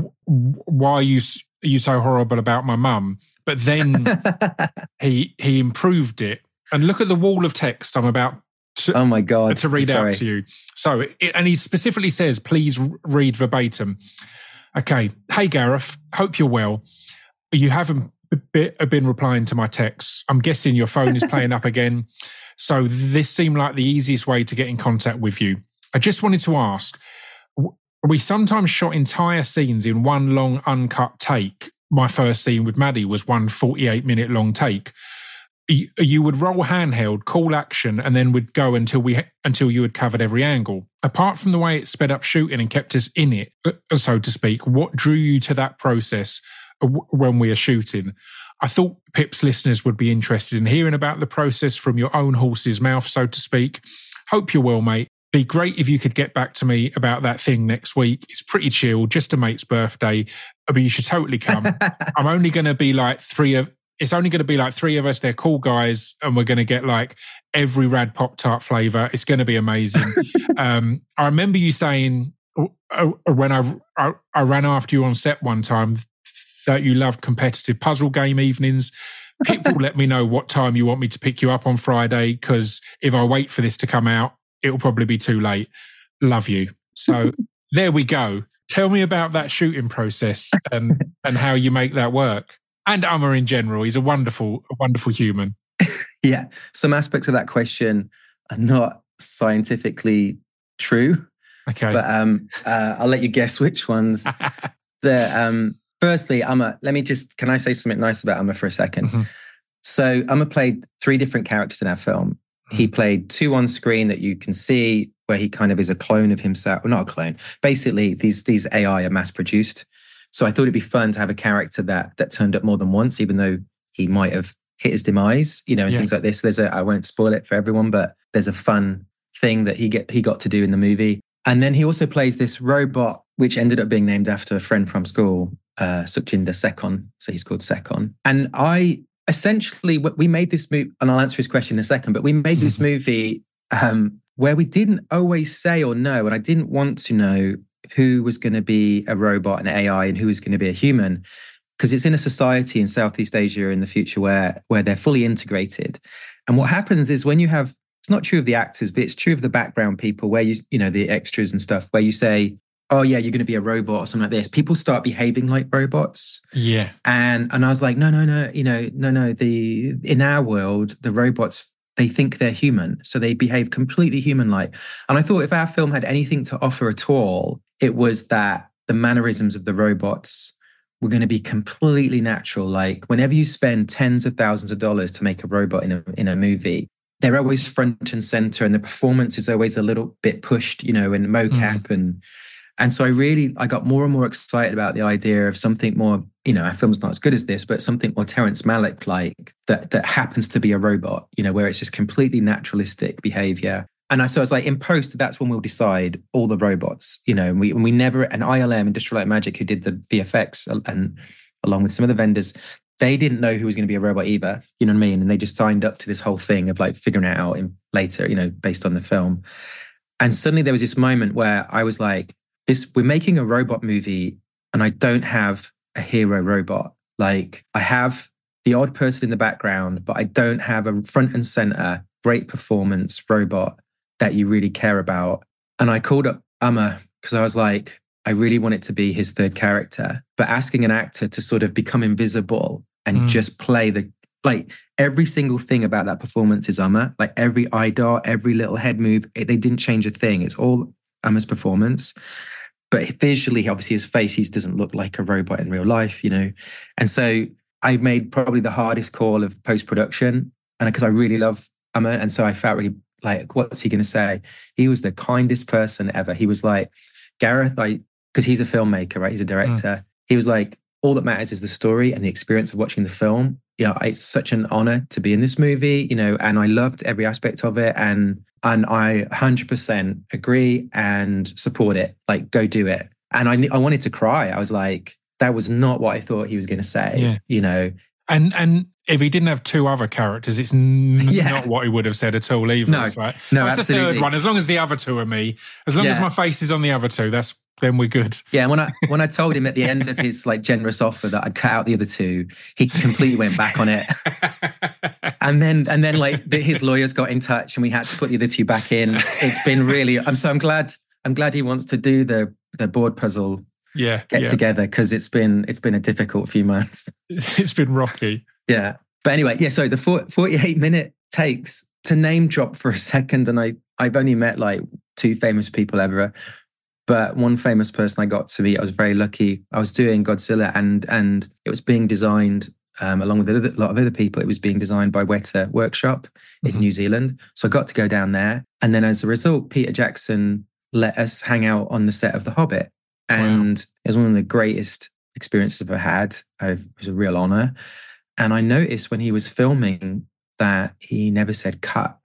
"Why are you are you so horrible about my mum?" But then he he improved it. And look at the wall of text I'm about to, oh my God. to read Sorry. out to you. So, it, and he specifically says, please read verbatim. Okay. Hey, Gareth, hope you're well. You haven't been replying to my texts. I'm guessing your phone is playing up again. So this seemed like the easiest way to get in contact with you. I just wanted to ask, we sometimes shot entire scenes in one long uncut take. My first scene with Maddie was one forty-eight minute long take. You would roll handheld, call action, and then would go until we until you had covered every angle. Apart from the way it sped up shooting and kept us in it, so to speak, what drew you to that process when we are shooting? I thought Pip's listeners would be interested in hearing about the process from your own horse's mouth, so to speak. Hope you're well, mate. Be great if you could get back to me about that thing next week. It's pretty chill, just a mate's birthday, but you should totally come. I'm only going to be like three of... It's only going to be like three of us. They're cool guys, and we're going to get like every rad Pop-Tart flavour. It's going to be amazing. um, I remember you saying uh, when I, I I ran after you on set one time that you loved competitive puzzle game evenings. People let me know what time you want me to pick you up on Friday, because if I wait for this to come out, it'll probably be too late. Love you. So there we go. Tell me about that shooting process and and how you make that work. And Amma in general, he's a wonderful, a wonderful human. Yeah, some aspects of that question are not scientifically true. Okay, but um, uh, I'll let you guess which ones. the um, firstly, Amma. Let me just. Can I say something nice about Amma for a second? Mm-hmm. So Amma played three different characters in our film. Mm-hmm. He played two on screen that you can see, where he kind of is a clone of himself. Well, not a clone. Basically, these these A I are mass produced. So I thought it'd be fun to have a character that that turned up more than once, even though he might have hit his demise, you know, and yeah. things like this. There's a, I won't spoil it for everyone, but there's a fun thing that he get he got to do in the movie. And then he also plays this robot, which ended up being named after a friend from school, uh, Sukhjinder Sekon. So he's called Sekon. And I essentially, we made this movie, and I'll answer his question in a second, but we made this movie um, where we didn't always say or know, and I didn't want to know who was going to be a robot and A I and who was going to be a human, because it's in a society in Southeast Asia in the future where where they're fully integrated. And what happens is when you have, it's not true of the actors, but it's true of the background people, where you, you know, the extras and stuff, where you say, oh yeah, you're going to be a robot or something like this. People start behaving like robots. Yeah. And and I was like, no, no, no, you know, no, no. The in our world, the robots, they think they're human, so they behave completely human-like. And I thought if our film had anything to offer at all, it was that the mannerisms of the robots were going to be completely natural. Like whenever you spend tens of thousands of dollars to make a robot in a in a movie, they're always front and center, and the performance is always a little bit pushed, you know, in mocap mm. and. And so I really, I got more and more excited about the idea of something more, you know, our film's not as good as this, but something more Terrence Malick-like that that happens to be a robot, you know, where it's just completely naturalistic behavior. And I, so I was like, in post, that's when we'll decide all the robots, you know, and we, and we never, and I L M, Industrial Light and Magic, who did the V F X and along with some of the vendors, they didn't know who was going to be a robot either. You know what I mean? And they just signed up to this whole thing of like figuring it out in later, you know, based on the film. And suddenly there was this moment where I was like, this, we're making a robot movie and I don't have a hero robot. Like I have the odd person in the background, but I don't have a front and center, great performance robot that you really care about. And I called up Amma because I was like, I really want it to be his third character, but asking an actor to sort of become invisible and mm. just play the, like every single thing about that performance is Amma. Like every eye dart, every little head move, it, they didn't change a thing. It's all Amma's performance. But visually, obviously his face, he doesn't look like a robot in real life, you know? And so I made probably the hardest call of post-production, and because I really love Amma. And so I felt really like, what's he going to say? He was the kindest person ever. He was like, Gareth, like, because he's a filmmaker, right? He's a director. Mm. He was like, all that matters is the story and the experience of watching the film. Yeah, it's such an honor to be in this movie, you know, and I loved every aspect of it. And and I one hundred percent agree and support it. Like, go do it. And I I wanted to cry. I was like, that was not what I thought he was going to say, yeah. you know. And and if he didn't have two other characters, it's n- yeah. not what he would have said at all either. No, it's like, no, that's absolutely. the third one. As long as the other two are me, as long yeah. as my face is on the other two, that's then we're good. Yeah, and when I when I told him at the end of his like generous offer that I'd cut out the other two, he completely went back on it. and then and then like the, his lawyers got in touch and we had to put the other two back in. It's been really. I'm so I'm glad. I'm glad he wants to do the the board puzzle. Yeah, get yeah. together because it's been it's been a difficult few months. It's been rocky. Yeah, but anyway, yeah. So the forty-eight minute takes to name drop for a second, and I I've only met like two famous people ever. But one famous person I got to meet, I was very lucky. I was doing Godzilla and and it was being designed um, along with a lot of other people. It was being designed by Weta Workshop in mm-hmm. New Zealand. So I got to go down there. And then as a result, Peter Jackson let us hang out on the set of The Hobbit. And wow. it was one of the greatest experiences I've ever had. It was a real honor. And I noticed when he was filming that he never said cut.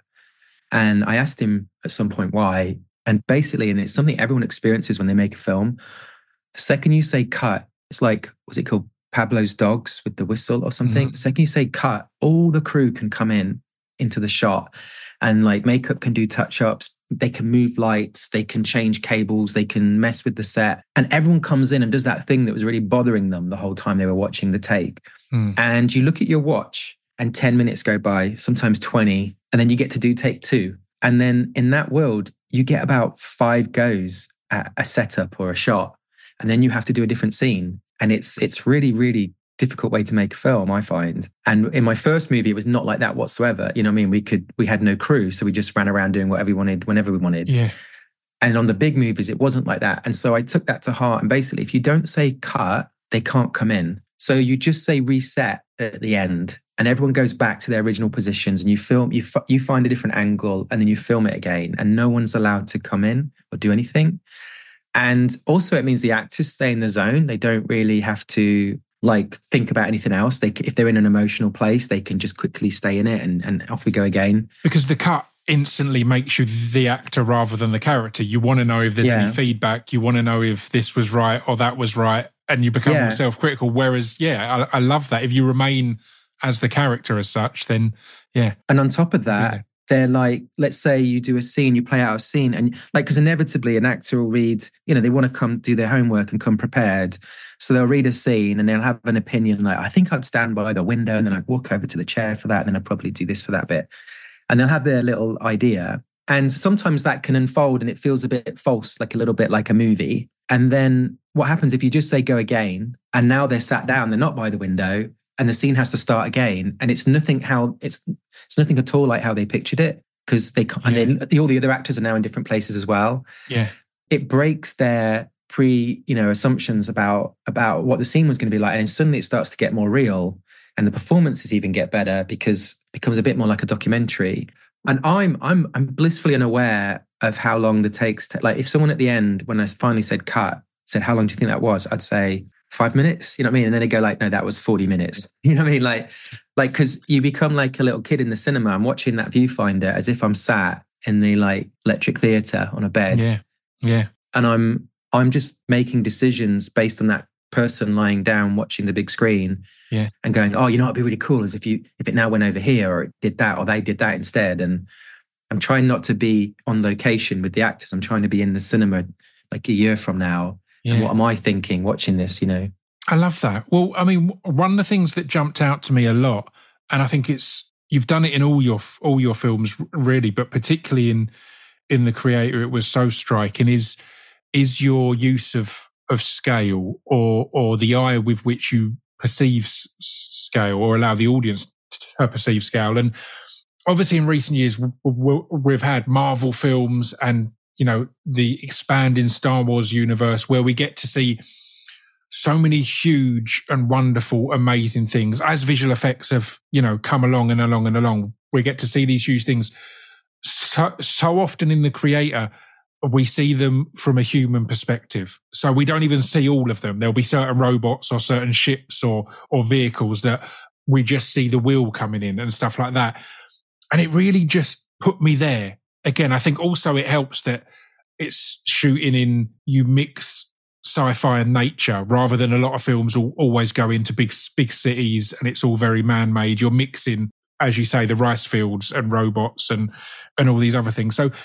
And I asked him at some point why. And basically, and it's something everyone experiences when they make a film, the second you say cut, it's like, what's it called? Pablo's Dogs with the whistle or something. Mm-hmm. The second you say cut, all the crew can come in into the shot and like makeup can do touch-ups. They can move lights, they can change cables, they can mess with the set. And everyone comes in and does that thing that was really bothering them the whole time they were watching the take. Mm. And you look at your watch and ten minutes go by, sometimes twenty, and then you get to do take two. And then in that world, you get about five goes at a setup or a shot, and then you have to do a different scene. And it's it's really, really difficult way to make a film, I find. And in my first movie, it was not like that whatsoever. You know what I mean? We could we had no crew, so we just ran around doing whatever we wanted, whenever we wanted. Yeah. And on the big movies, it wasn't like that. And so I took that to heart. And basically, if you don't say cut, they can't come in. So you just say reset at the end, and everyone goes back to their original positions, and you film, you f- you find a different angle, and then you film it again, and no one's allowed to come in or do anything. And also, it means the actors stay in the zone. They don't really have to like think about anything else. They, if they're in an emotional place, they can just quickly stay in it, and, and off we go again. Because the cut instantly makes you the actor rather than the character. You want to know if there's yeah. any feedback. You want to know if this was right or that was right, and you become yeah. more self-critical. Whereas, yeah, I, I love that. If you remain as the character as such, then yeah. And on top of that, yeah. they're like, let's say you do a scene, you play out a scene, and like, because inevitably an actor will read, you know, they want to come do their homework and come prepared. So they'll read a scene and they'll have an opinion like, I think I'd stand by the window and then I'd walk over to the chair for that, and then I'd probably do this for that bit. And they'll have their little idea. And sometimes that can unfold and it feels a bit false, like a little bit like a movie. And then what happens if you just say go again, and now they're sat down, they're not by the window, and the scene has to start again, and it's nothing how it's it's nothing at all like how they pictured it, because they yeah. and then the, all the other actors are now in different places as well. Yeah, it breaks their pre you know assumptions about about what the scene was going to be like, and suddenly it starts to get more real, and the performances even get better because it becomes a bit more like a documentary. And I'm I'm I'm blissfully unaware of how long the takes. To, like if someone at the end, when I finally said cut, said how long do you think that was? I'd say five minutes, you know what I mean? And then they go like, no, that was forty minutes. You know what I mean? Like, like, because you become like a little kid in the cinema. I'm watching that viewfinder as if I'm sat in the like electric theatre on a bed. Yeah, yeah. And I'm I'm just making decisions based on that person lying down watching the big screen Yeah. and going, oh, you know, it'd be really cool as if you, if it now went over here or it did that, or they did that instead. And I'm trying not to be on location with the actors. I'm trying to be in the cinema like a year from now. Yeah. And what am I thinking watching this, you know? I love that. Well, I mean, one of the things that jumped out to me a lot, and I think it's, you've done it in all your all your films really, but particularly in in The Creator, it was so striking, is is your use of of scale, or or the eye with which you perceive s- scale, or allow the audience to perceive scale. And obviously in recent years, we've had Marvel films and, you know, the expanding Star Wars universe where we get to see so many huge and wonderful, amazing things. As visual effects have, you know, come along and along and along, we get to see these huge things. So, so often in The Creator, we see them from a human perspective. So we don't even see all of them. There'll be certain robots or certain ships or or vehicles that we just see the wheel coming in and stuff like that. And it really just put me there. Again, I think also it helps that it's shooting in, you mix sci-fi and nature rather than a lot of films will always go into big big cities and it's all very man-made. You're mixing, as you say, the rice fields and robots and and all these other things. So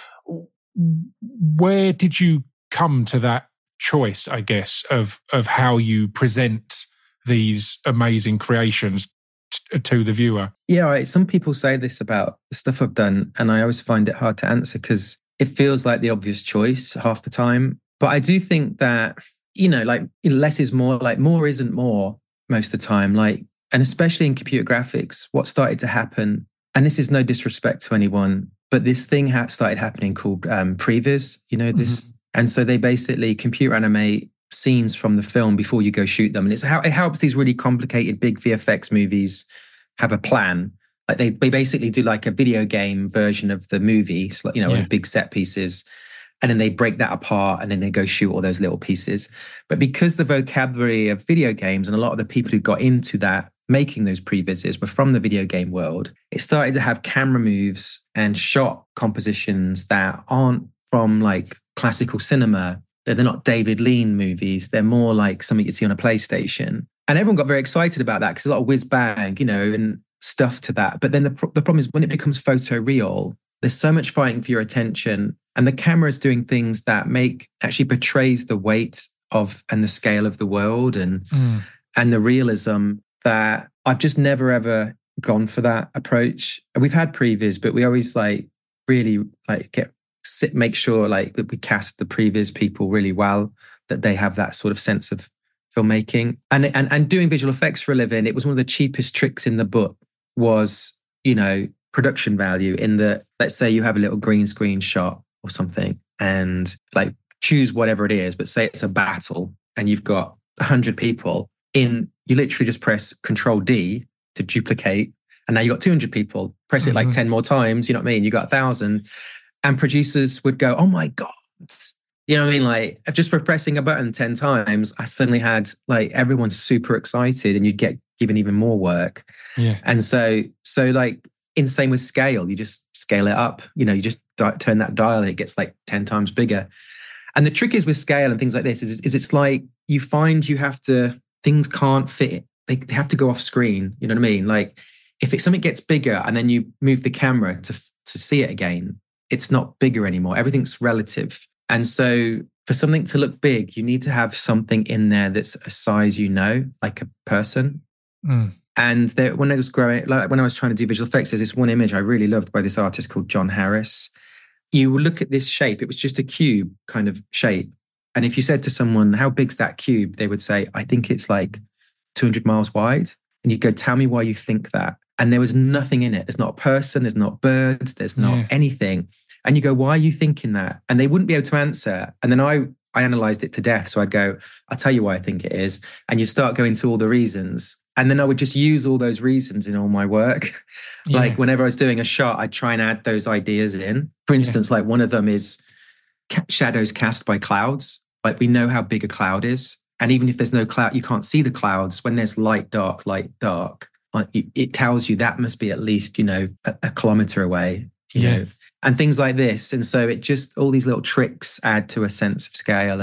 where did you come to that choice, I guess, of of how you present these amazing creations t- to the viewer? Yeah, right. Some people say this about the stuff I've done, and I always find it hard to answer because it feels like the obvious choice half the time. But I do think that, you know, like less is more, like more isn't more most of the time. Like, and especially in computer graphics, what started to happen, and this is no disrespect to anyone, but this thing ha- started happening called um, previs, you know, this. Mm-hmm. And so they basically computer animate scenes from the film before you go shoot them. And it's how it helps these really complicated big V F X movies have a plan. Like they, they basically do like a video game version of the movie, so, you know, yeah. big set pieces. And then they break that apart and then they go shoot all those little pieces. But because the vocabulary of video games and a lot of the people who got into that, making those previses were from the video game world, it started to have camera moves and shot compositions that aren't from like classical cinema. They're not David Lean movies. They're more like something you'd see on a PlayStation. And everyone got very excited about that because a lot of whiz bang, you know, and stuff to that. But then the, the problem is when it becomes photoreal, there's so much fighting for your attention. And the camera is doing things that make, actually portrays the weight of and the scale of the world and mm. and the realism that I've just never ever gone for that approach. We've had previs, but we always like really like get sit, make sure like that we cast the previs people really well, that they have that sort of sense of filmmaking. And and and doing visual effects for a living, it was one of the cheapest tricks in the book was, you know, production value in the, let's say you have a little green screen shot or something and like choose whatever it is, but say it's a battle and you've got a hundred people in, you literally just press Control D to duplicate. And now you got two hundred people, press it mm-hmm. like ten more times, you know what I mean? You got a thousand and producers would go, oh my God. You know what I mean? Like just for pressing a button ten times, I suddenly had like, everyone's super excited and you'd get given even more work. Yeah. And so, so like in same with scale, you just scale it up, you know, you just di- turn that dial and it gets like ten times bigger. And the trick is with scale and things like this is, is it's like you find you have to, things can't fit. They, they have to go off screen. You know what I mean? Like if it, something gets bigger and then you move the camera to, to see it again, it's not bigger anymore. Everything's relative. And so for something to look big, you need to have something in there that's a size, you know, like a person. Mm. And there, when I was growing, like when I was trying to do visual effects, there's this one image I really loved by this artist called John Harris. You will look at this shape. It was just a cube kind of shape. And if you said to someone, how big's that cube? They would say, I think it's like two hundred miles wide. And you'd go, tell me why you think that. And there was nothing in it. There's not a person. There's not birds. There's not yeah. anything. And you go, why are you thinking that? And they wouldn't be able to answer. And then I, I analysed it to death. So I'd go, I'll tell you why I think it is. And you start going to all the reasons. And then I would just use all those reasons in all my work. Yeah. Like whenever I was doing a shot, I'd try and add those ideas in. For instance, yeah. like one of them is ca- shadows cast by clouds. Like we know how big a cloud is. And even if there's no cloud, you can't see the clouds. When there's light, dark, light, dark, it tells you that must be at least, you know, a, a kilometre away, you yeah. know, and things like this. And so it just, all these little tricks add to a sense of scale. And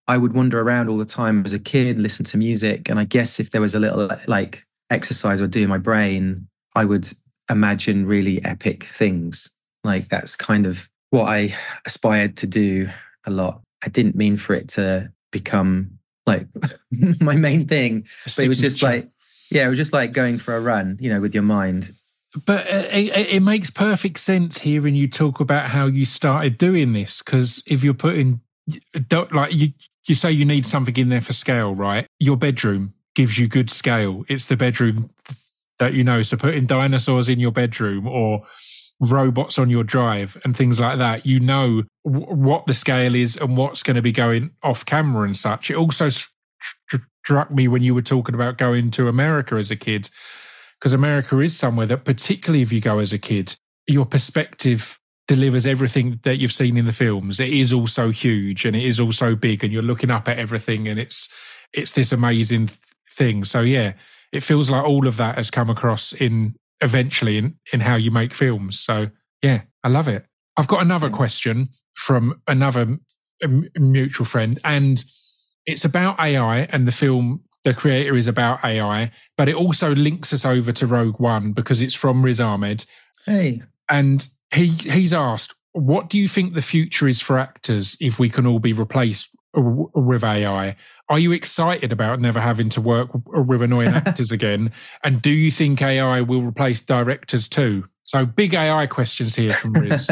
I would wander around all the time as a kid, listen to music. And I guess if there was a little like exercise or do in my brain, I would imagine really epic things. Like that's kind of what I aspired to do a lot. I didn't mean for it to become like my main thing, but it was just like, yeah, it was just like going for a run, you know, with your mind. But it, it makes perfect sense hearing you talk about how you started doing this, because if you're putting, like you, you say you need something in there for scale, right? Your bedroom gives you good scale. It's the bedroom that you know. So putting dinosaurs in your bedroom or robots on your drive and things like that, you know w- what the scale is and what's going to be going off camera and such. It also st- struck me when you were talking about going to America as a kid, because America is somewhere that, particularly if you go as a kid, your perspective delivers everything that you've seen in the films. It is also huge and it is also big, and you're looking up at everything, and it's it's this amazing thing. So yeah, it feels like all of that has come across in eventually in, in how you make films. So yeah, I love it. I've got another question from another m- mutual friend, and it's about A I, and the film, the creator is about A I, but it also links us over to Rogue One because it's from Riz Ahmed. Hey. And he he's asked, what do you think the future is for actors if we can all be replaced w- with A I? Are you excited about never having to work with annoying actors again? And do you think A I will replace directors too? So big A I questions here from Riz.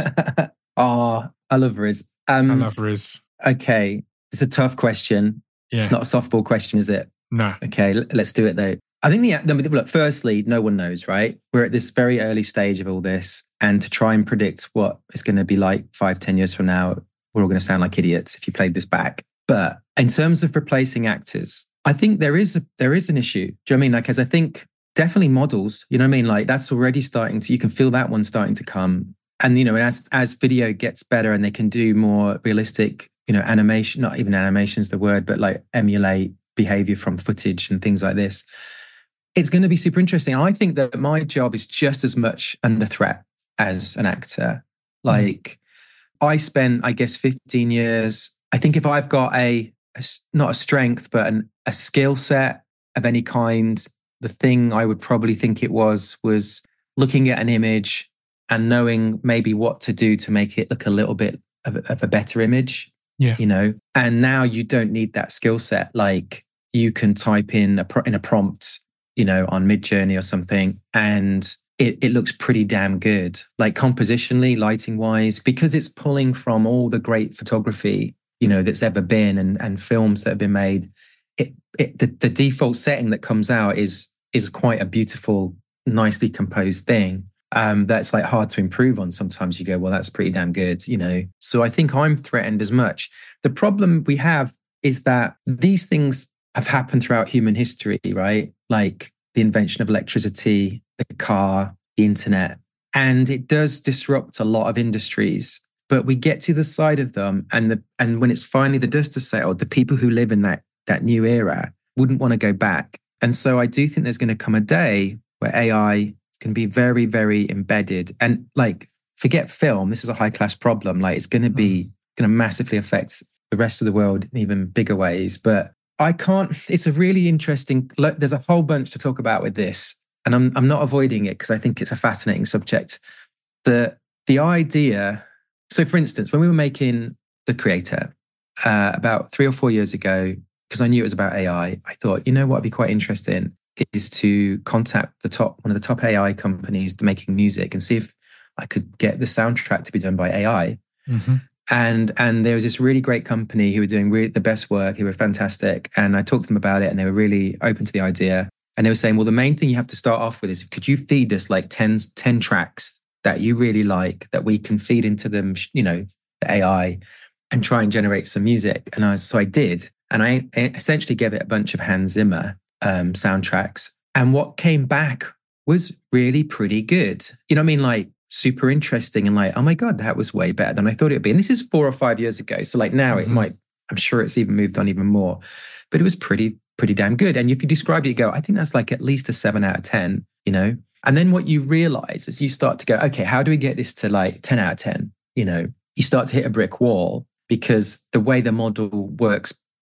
Oh, I love Riz. Um, I love Riz. Okay, it's a tough question. Yeah. It's not a softball question, is it? No. Okay, l- let's do it though. I think the, the look, firstly, no one knows, right? We're at this very early stage of all this, and to try and predict what it's going to be like five, ten years from now, we're all going to sound like idiots if you played this back. But in terms of replacing actors, I think there is a, there is an issue. Do you know what I mean? Like, as I think definitely models, you know what I mean? Like that's already starting to, you can feel that one starting to come. And, you know, as, as video gets better and they can do more realistic, you know, animation, not even animation is the word, but like emulate behavior from footage and things like this, it's going to be super interesting. I think that my job is just as much under threat as an actor. Like mm. I spent, I guess, fifteen years. I think if I've got a, a not a strength, but an, a skill set of any kind, the thing I would probably think it was, was looking at an image and knowing maybe what to do to make it look a little bit of, of a better image. Yeah. You know, and now you don't need that skill set. Like you can type in a, in a prompt, you know, on Midjourney or something, and it, it looks pretty damn good. Like compositionally, lighting wise, because it's pulling from all the great photography, you know, that's ever been, and, and films that have been made. It, it the, the default setting that comes out is is quite a beautiful, nicely composed thing. Um, that's like hard to improve on. Sometimes you go, well, that's pretty damn good, you know. So I think I'm threatened as much. The problem we have is that these things have happened throughout human history, right? Like the invention of electricity, the car, the internet, and it does disrupt a lot of industries. But we get to the side of them, and the and when it's finally the dust has settled, the people who live in that that new era wouldn't want to go back. And so I do think there's going to come a day where A I can be very, very embedded. And like, forget film, this is a high class problem. Like it's going to be going to massively affect the rest of the world in even bigger ways. But I can't, it's a really interesting, look, there's a whole bunch to talk about with this. And I'm I'm not avoiding it because I think it's a fascinating subject. The the idea, so for instance, when we were making The Creator uh, about three or four years ago, because I knew it was about A I, I thought, you know what would be quite interesting is to contact the top, one of the top A I companies making music and see if I could get the soundtrack to be done by A I. Mm-hmm. And and there was this really great company who were doing really the best work, who were fantastic. And I talked to them about it and they were really open to the idea. And they were saying, well, the main thing you have to start off with is, could you feed us like ten, ten tracks that you really like, that we can feed into them, you know, the A I, and try and generate some music. And I was, so I did. And I essentially gave it a bunch of Hans Zimmer um, soundtracks. And what came back was really pretty good. You know what I mean? Like super interesting and like, oh my God, that was way better than I thought it would be. And this is four or five years ago. So like now mm-hmm. it might, I'm sure it's even moved on even more, but it was pretty, pretty damn good. And if you described it, you go, I think that's like at least a seven out of ten, you know? And then what you realize is you start to go, okay, how do we get this to like ten out of ten? You know, you start to hit a brick wall because the way the model works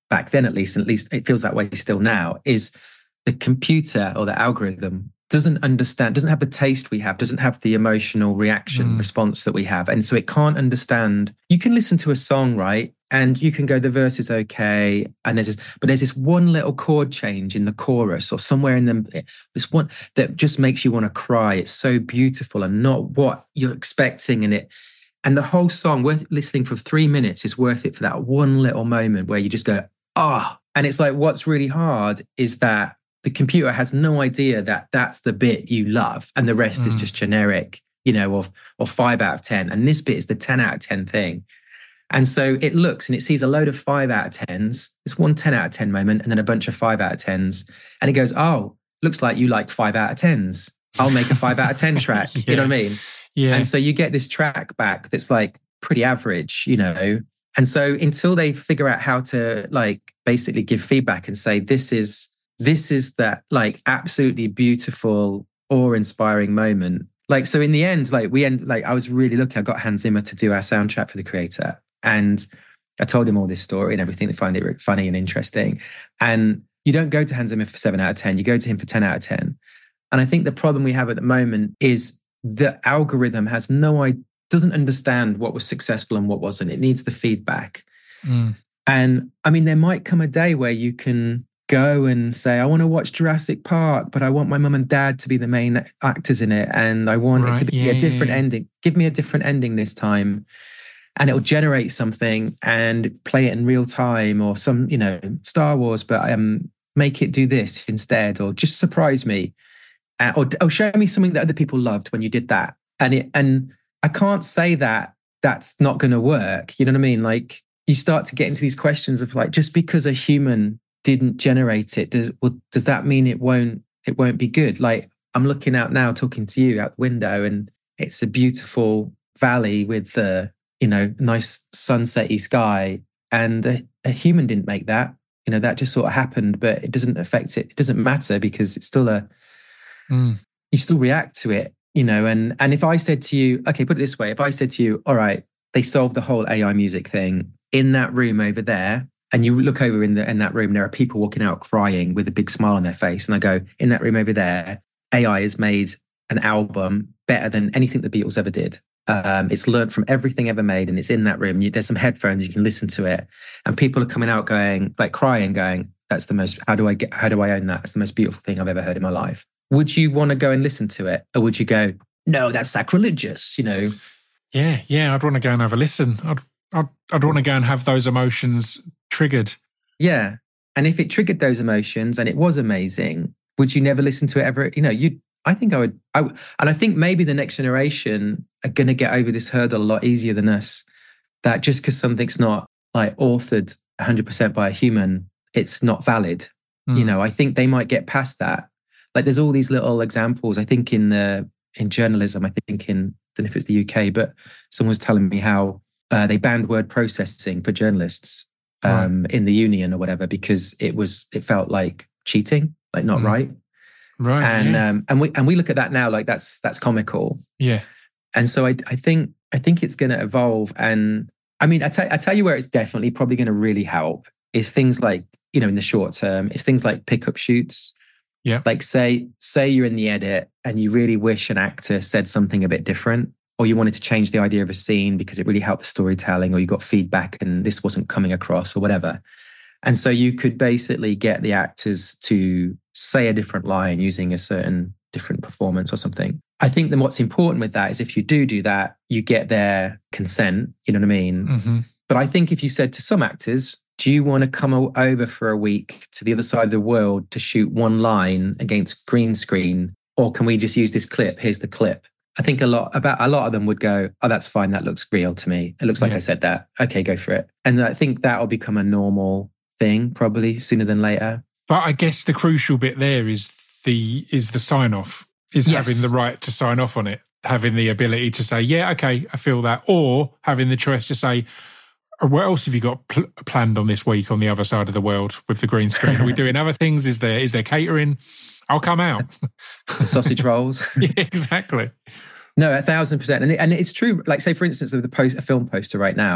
back then at least, and at least it feels that way still now, is the computer or the algorithm doesn't understand, doesn't have the taste we have, doesn't have the emotional reaction Mm. response that we have. And so it can't understand. You can listen to a song, right? And you can go, the verse is okay. And there's this, but there's this one little chord change in the chorus or somewhere in the, this one that just makes you want to cry. It's so beautiful and not what you're expecting. And it, and the whole song worth listening for three minutes is worth it for that one little moment where you just go, ah. Oh. And it's like, what's really hard is that the computer has no idea that that's the bit you love and the rest mm. is just generic, you know, or, or five out of ten. And this bit is the ten out of ten thing. And so it looks and it sees a load of five out of tens, this one ten out of ten moment, and then a bunch of five out of tens. And it goes, oh, looks like you like five out of tens. I'll make a five out of ten track. yeah. You know what I mean? Yeah. And so you get this track back that's like pretty average, you know. And so until they figure out how to like basically give feedback and say, this is, this is that like absolutely beautiful, awe-inspiring moment. Like, so in the end, like we end, like I was really lucky. I got Hans Zimmer to do our soundtrack for The Creator. And I told him all this story and everything. They find it funny and interesting. And you don't go to Hans Zimmer for seven out of ten. You go to him for ten out of ten. And I think the problem we have at the moment is the algorithm has no idea, doesn't understand what was successful and what wasn't. It needs the feedback. Mm. And I mean, there might come a day where you can go and say, I want to watch Jurassic Park, but I want my mum and dad to be the main actors in it. And I want right, it to be yeah, a different yeah, yeah. ending. Give me a different ending this time. And it'll generate something and play it in real time or some, you know, Star Wars, but um, make it do this instead, or just surprise me. Uh, or, or show me something that other people loved when you did that. And it, and I can't say that that's not going to work. You know what I mean? Like you start to get into these questions of like, just because a human didn't generate it, does well, does that mean it won't it won't be good? Like I'm looking out now, talking to you out the window, and it's a beautiful valley with the you know nice sunsetty sky, and a, a human didn't make that. You know that just sort of happened, but it doesn't affect it. It doesn't matter because it's still a mm. you still react to it. You know, and and if I said to you, okay, put it this way, if I said to you, all right, they solved the whole A I music thing in that room over there. And you look over in the in that room, there are people walking out crying with a big smile on their face. And I go, in that room over there, A I has made an album better than anything the Beatles ever did. Um, it's learned from everything ever made, and it's in that room. You, there's some headphones, you can listen to it. And people are coming out going, like crying, going, that's the most, how do I get, how do I own that? It's the most beautiful thing I've ever heard in my life. Would you want to go and listen to it? Or would you go, no, that's sacrilegious, you know? Yeah, yeah, I'd want to go and have a listen. I'd, I'd, I'd want to go and have those emotions triggered. Yeah. And if it triggered those emotions and it was amazing, would you never listen to it ever? You know, you. I think I would. I, and I think maybe the next generation are going to get over this hurdle a lot easier than us. That just because something's not like authored one hundred percent by a human, it's not valid. Mm. You know, I think they might get past that. Like there's all these little examples. I think in the in journalism, I think in, I don't know if it's the U K, but someone was telling me how uh, they banned word processing for journalists um, right. in the union or whatever, because it was, it felt like cheating, like not mm. right. Right. And, yeah. um, and we, and we look at that now, like that's, that's comical. Yeah. And so I, I think, I think it's going to evolve. And I mean, I, t- I tell you where it's definitely probably going to really help is things like, you know, in the short term, it's things like pickup shoots. Yeah. Like say, say you're in the edit and you really wish an actor said something a bit different, or you wanted to change the idea of a scene because it really helped the storytelling, or you got feedback and this wasn't coming across or whatever. And so you could basically get the actors to say a different line using a certain different performance or something. I think then what's important with that is if you do do that, you get their consent, you know what I mean? Mm-hmm. But I think if you said to some actors, do you want to come over for a week to the other side of the world to shoot one line against green screen? Or can we just use this clip? Here's the clip. I think a lot about a lot of them would go, oh, that's fine. That looks real to me. It looks like yeah. I said that. Okay, go for it. And I think that will become a normal thing probably sooner than later. But I guess the crucial bit there is the is the sign off, is yes. having the right to sign off on it, having the ability to say, yeah, okay, I feel that, or having the choice to say, what else have you got pl- planned on this week on the other side of the world with the green screen? Are we doing other things? Is there is there catering? I'll come out. The sausage rolls. Yeah, exactly. No, a thousand percent. And, it, and it's true. Like say, for instance, with the post, a film poster right now,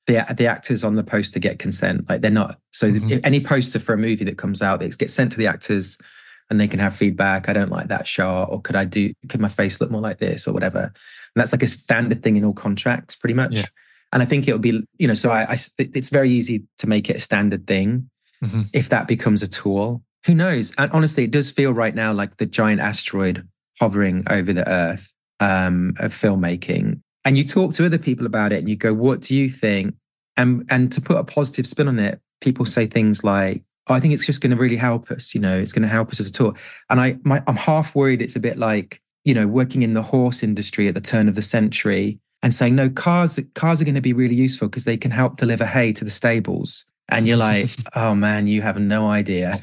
the the actors on the poster get consent. Like they're not. So Mhm. any poster for a movie that comes out, it gets sent to the actors, and they can have feedback. I don't like that shot, or could I do? Could my face look more like this, or whatever? And that's like a standard thing in all contracts, pretty much. Yeah. And I think it'll be, you know, so I, I it's very easy to make it a standard thing. Mm-hmm. If that becomes a tool, who knows? And honestly, it does feel right now like the giant asteroid hovering over the Earth um, of filmmaking. And you talk to other people about it and you go, what do you think? And and to put a positive spin on it, people say things like, oh, I think it's just going to really help us. You know, it's going to help us as a tool. And I, my, I'm half worried it's a bit like, you know, working in the horse industry at the turn of the century and saying, no, cars, cars are going to be really useful because they can help deliver hay to the stables. And you're like, oh man, you have no idea.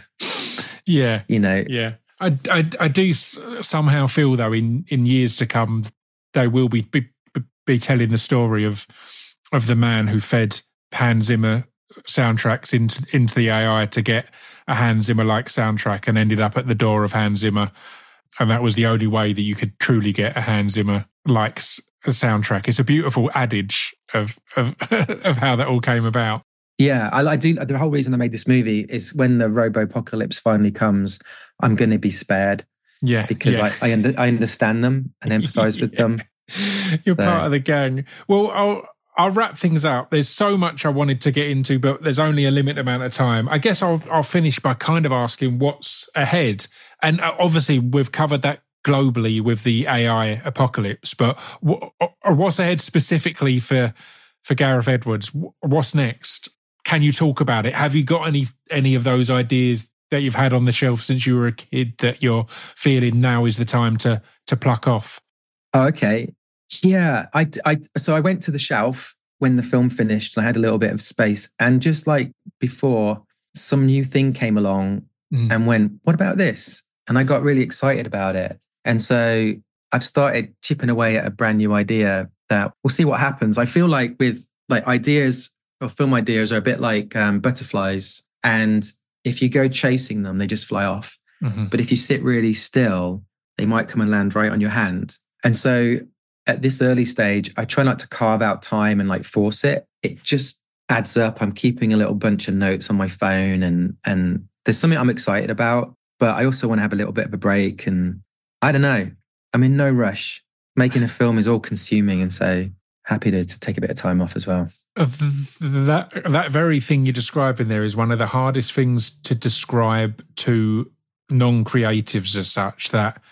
Yeah. You know? Yeah. I, I, I do s- somehow feel though in, in years to come, they will be, be be telling the story of of the man who fed Hans Zimmer soundtracks into into the A I to get a Hans Zimmer-like soundtrack and ended up at the door of Hans Zimmer. And that was the only way that you could truly get a Hans Zimmer-like s- soundtrack. It's a beautiful adage of of, of how that all came about. Yeah, I, I do. The whole reason I made this movie is when the robo-apocalypse finally comes, I'm going to be spared. Yeah, because yeah. I I, under, I understand them and empathise with Yeah. them. You're So- part of the gang. Well, I'll I'll wrap things up. There's so much I wanted to get into, but there's only a limited amount of time. I guess I'll I'll finish by kind of asking what's ahead. And uh, obviously, we've covered that globally with the A I apocalypse. But what, or what's ahead specifically for for Gareth Edwards? What's next? Can you talk about it? Have you got any any of those ideas that you've had on the shelf since you were a kid that you're feeling now is the time to to pluck off? Oh, okay. Yeah, I, I, so I went to the shelf when the film finished and I had a little bit of space. And just like before, some new thing came along Mm. and went, what about this? And I got really excited about it. And so I've started chipping away at a brand new idea that we'll see what happens. I feel like with like ideas or film ideas are a bit like um, butterflies. And if you go chasing them, they just fly off. Mhm. But if you sit really still, they might come and land right on your hand. And so at this early stage, I try not to carve out time and like force it. It just adds up. I'm keeping a little bunch of notes on my phone and and there's something I'm excited about, but I also want to have a little bit of a break. And I don't know, I'm in no rush. Making a film is all consuming. And so happy to, to take a bit of time off as well. Uh, th- That that very thing you're describing there is one of the hardest things to describe to non-creatives as such. That,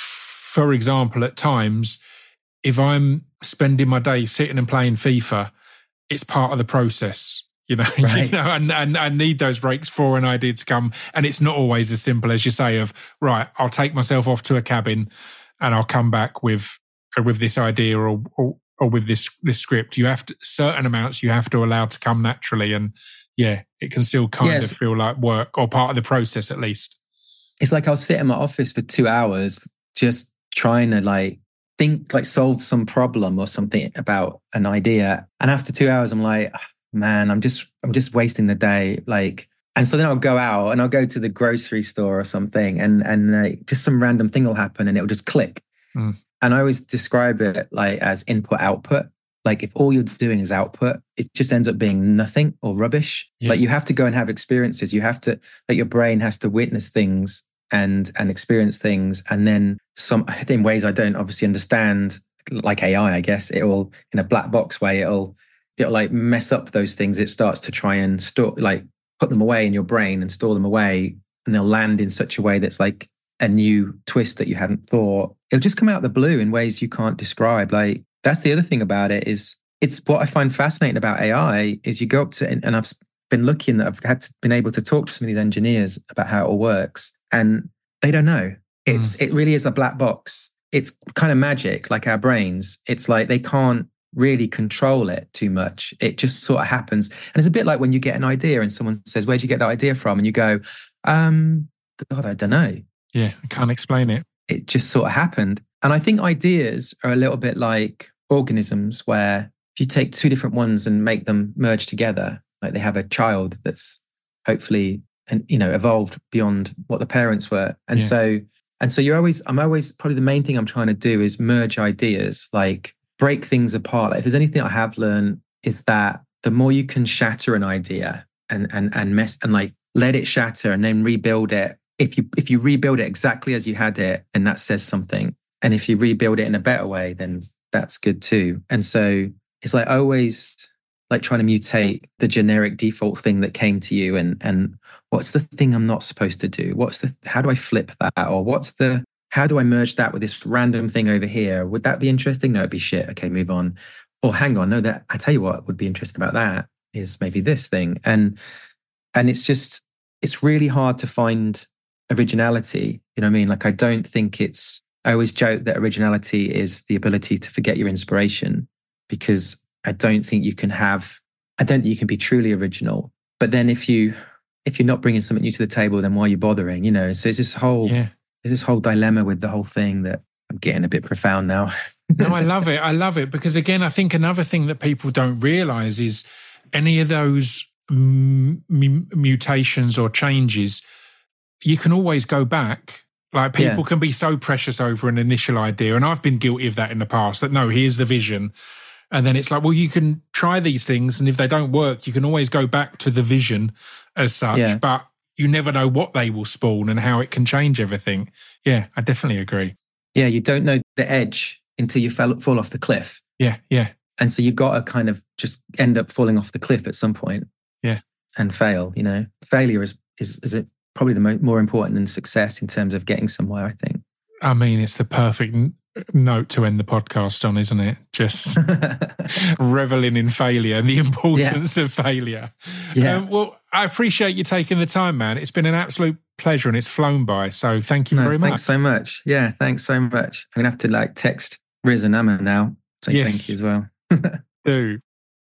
for example, at times, if I'm spending my day sitting and playing FIFA, it's part of the process. You know, Right. you know, and, and I need those breaks for an idea to come. And it's not always as simple as you say of, right, I'll take myself off to a cabin and I'll come back with with this idea or or, or with this this script. You have to, certain amounts you have to allow to come naturally. And yeah, it can still kind Yes. of feel like work or part of the process at least. It's like I'll sit in my office for two hours just trying to like think, like solve some problem or something about an idea. And after two hours, I'm like, "Ah, man, I'm just, I'm just wasting the day. Like, and so then I'll go out and I'll go to the grocery store or something and, and uh, just some random thing will happen and it'll just click. Mm. And I always describe it like as input output. Like if all you're doing is output, it just ends up being nothing or rubbish. Yeah. Like you have to go and have experiences. You have to, like your brain has to witness things and and experience things. And then some, in ways I don't obviously understand, like A I, I guess, it will, in a black box way, it'll, it'll like mess up those things. It starts to try and store, like put them away in your brain and store them away. And they'll land in such a way that's like a new twist that you hadn't thought. It'll just come out of the blue in ways you can't describe. Like, that's the other thing about it is it's what I find fascinating about A I is you go up to, and I've been looking, I've had to, been able to talk to some of these engineers about how it all works and they don't know. It's, mm. it really is a black box. It's kind of magic, like our brains. It's like they can't really control it too much. It just sort of happens. And it's a bit like when you get an idea and someone says, where'd you get that idea from? And you go, um, God, I don't know. Yeah, I can't explain it. It just sort of happened. And I think ideas are a little bit like organisms where if you take two different ones and make them merge together, like they have a child that's hopefully, and you know, evolved beyond what the parents were. And Yeah. so, and so you're always, I'm always, probably the main thing I'm trying to do is merge ideas, like break things apart. Like if there's anything I have learned is that the more you can shatter an idea and and and mess and like let it shatter and then rebuild it. If you if you rebuild it exactly as you had it, then that says something. And if you rebuild it in a better way, then that's good too. And so it's like always like trying to mutate the generic default thing that came to you, and and what's the thing I'm not supposed to do? What's the how do I flip that? Or what's the how do I merge that with this random thing over here? Would that be interesting? No, it'd be shit. Okay, move on. Or hang on, no, that I tell you what would be interesting about that is maybe this thing. And and it's just it's really hard to find originality. You know what I mean? Like I don't think it's I always joke that originality is the ability to forget your inspiration, because I don't think you can have I don't think you can be truly original. But then if you if you're not bringing something new to the table, then why are you bothering? You know, so it's this whole yeah. there's this whole dilemma with the whole thing that I'm getting a bit profound now. No, I love it. I love it because, again, I think another thing that people don't realize is any of those m- m- mutations or changes, you can always go back. Like people Yeah. can be so precious over an initial idea. And I've been guilty of that in the past, that no, here's the vision. And then it's like, well, you can try these things. And if they don't work, you can always go back to the vision as such. Yeah. But you never know what they will spawn and how it can change everything. Yeah, I definitely agree. Yeah, you don't know the edge until you fell, fall off the cliff. Yeah, yeah. And so you got to kind of just end up falling off the cliff at some point. Yeah. And fail, you know. Failure is is is it probably the mo- more important than success in terms of getting somewhere, I think. I mean, it's the perfect n- note to end the podcast on, isn't it? Just reveling in failure and the importance yeah. of faillia. Yeah. Um, well, I appreciate you taking the time, man. It's been an absolute pleasure and it's flown by. So thank you no, very thanks much. Thanks so much. Yeah, thanks so much. I'm going to have to like text Riz and Amma now. Say yes. Thank you as well. Do.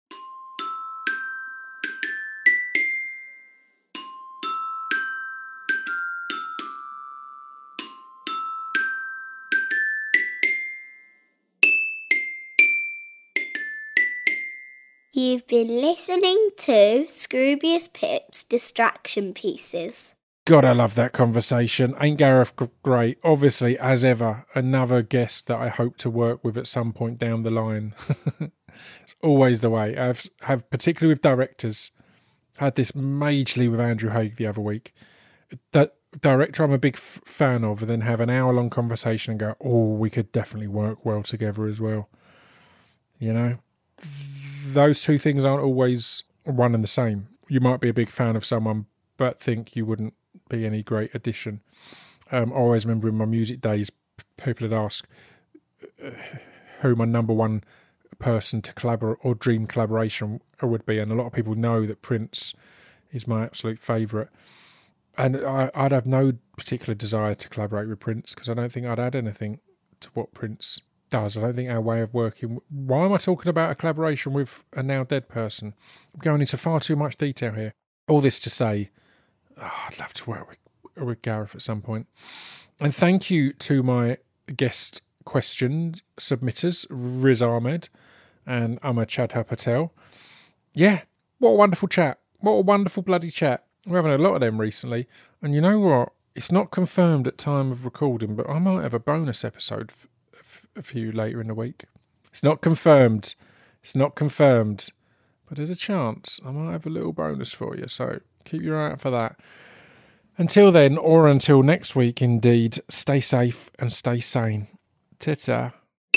You've been listening to Scroobius Pip's Distraction Pieces. God, I love that conversation. Ain't Gareth great? Obviously, as ever, another guest that I hope to work with at some point down the line. It's always the way. I've have particularly with directors. I had this majorly with Andrew Haigh the other week. That director I'm a big f- fan of, and then have an hour-long conversation and go, oh, we could definitely work well together as well. You know? Those two things aren't always one and the same. You might be a big fan of someone, but think you wouldn't be any great addition. Um, I always remember in my music days, people would ask uh, who my number one person to collaborate or dream collaboration would be, and a lot of people know that Prince is my absolute favourite. And I, I'd have no particular desire to collaborate with Prince because I don't think I'd add anything to what Prince does. I don't think our way of working... Why am I talking about a collaboration with a now dead person? I'm going into far too much detail here. All this to say, oh, I'd love to work with, with Gareth at some point. And thank you to my guest question submitters, Riz Ahmed and Amma Chadha Patel. Yeah, what a wonderful chat. What a wonderful bloody chat. We're having a lot of them recently. And you know what? It's not confirmed at time of recording, but I might have a bonus episode a few later in the week. It's not confirmed. It's not confirmed. But there's a chance I might have a little bonus for you. So keep your eye out for that. Until then, or until next week, indeed, stay safe and stay sane. Ta-ta.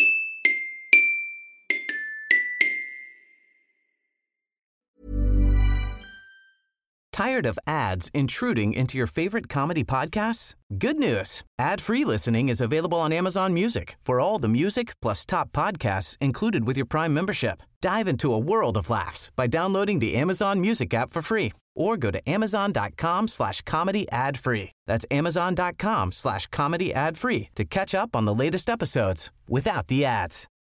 Tired of ads intruding into your favorite comedy podcasts? Good news. Ad-free listening is available on Amazon Music for all the music plus top podcasts included with your Prime membership. Dive into a world of laughs by downloading the Amazon Music app for free or go to amazon.com slash comedy ad free. That's amazon.com slash comedy ad free to catch up on the latest episodes without the ads.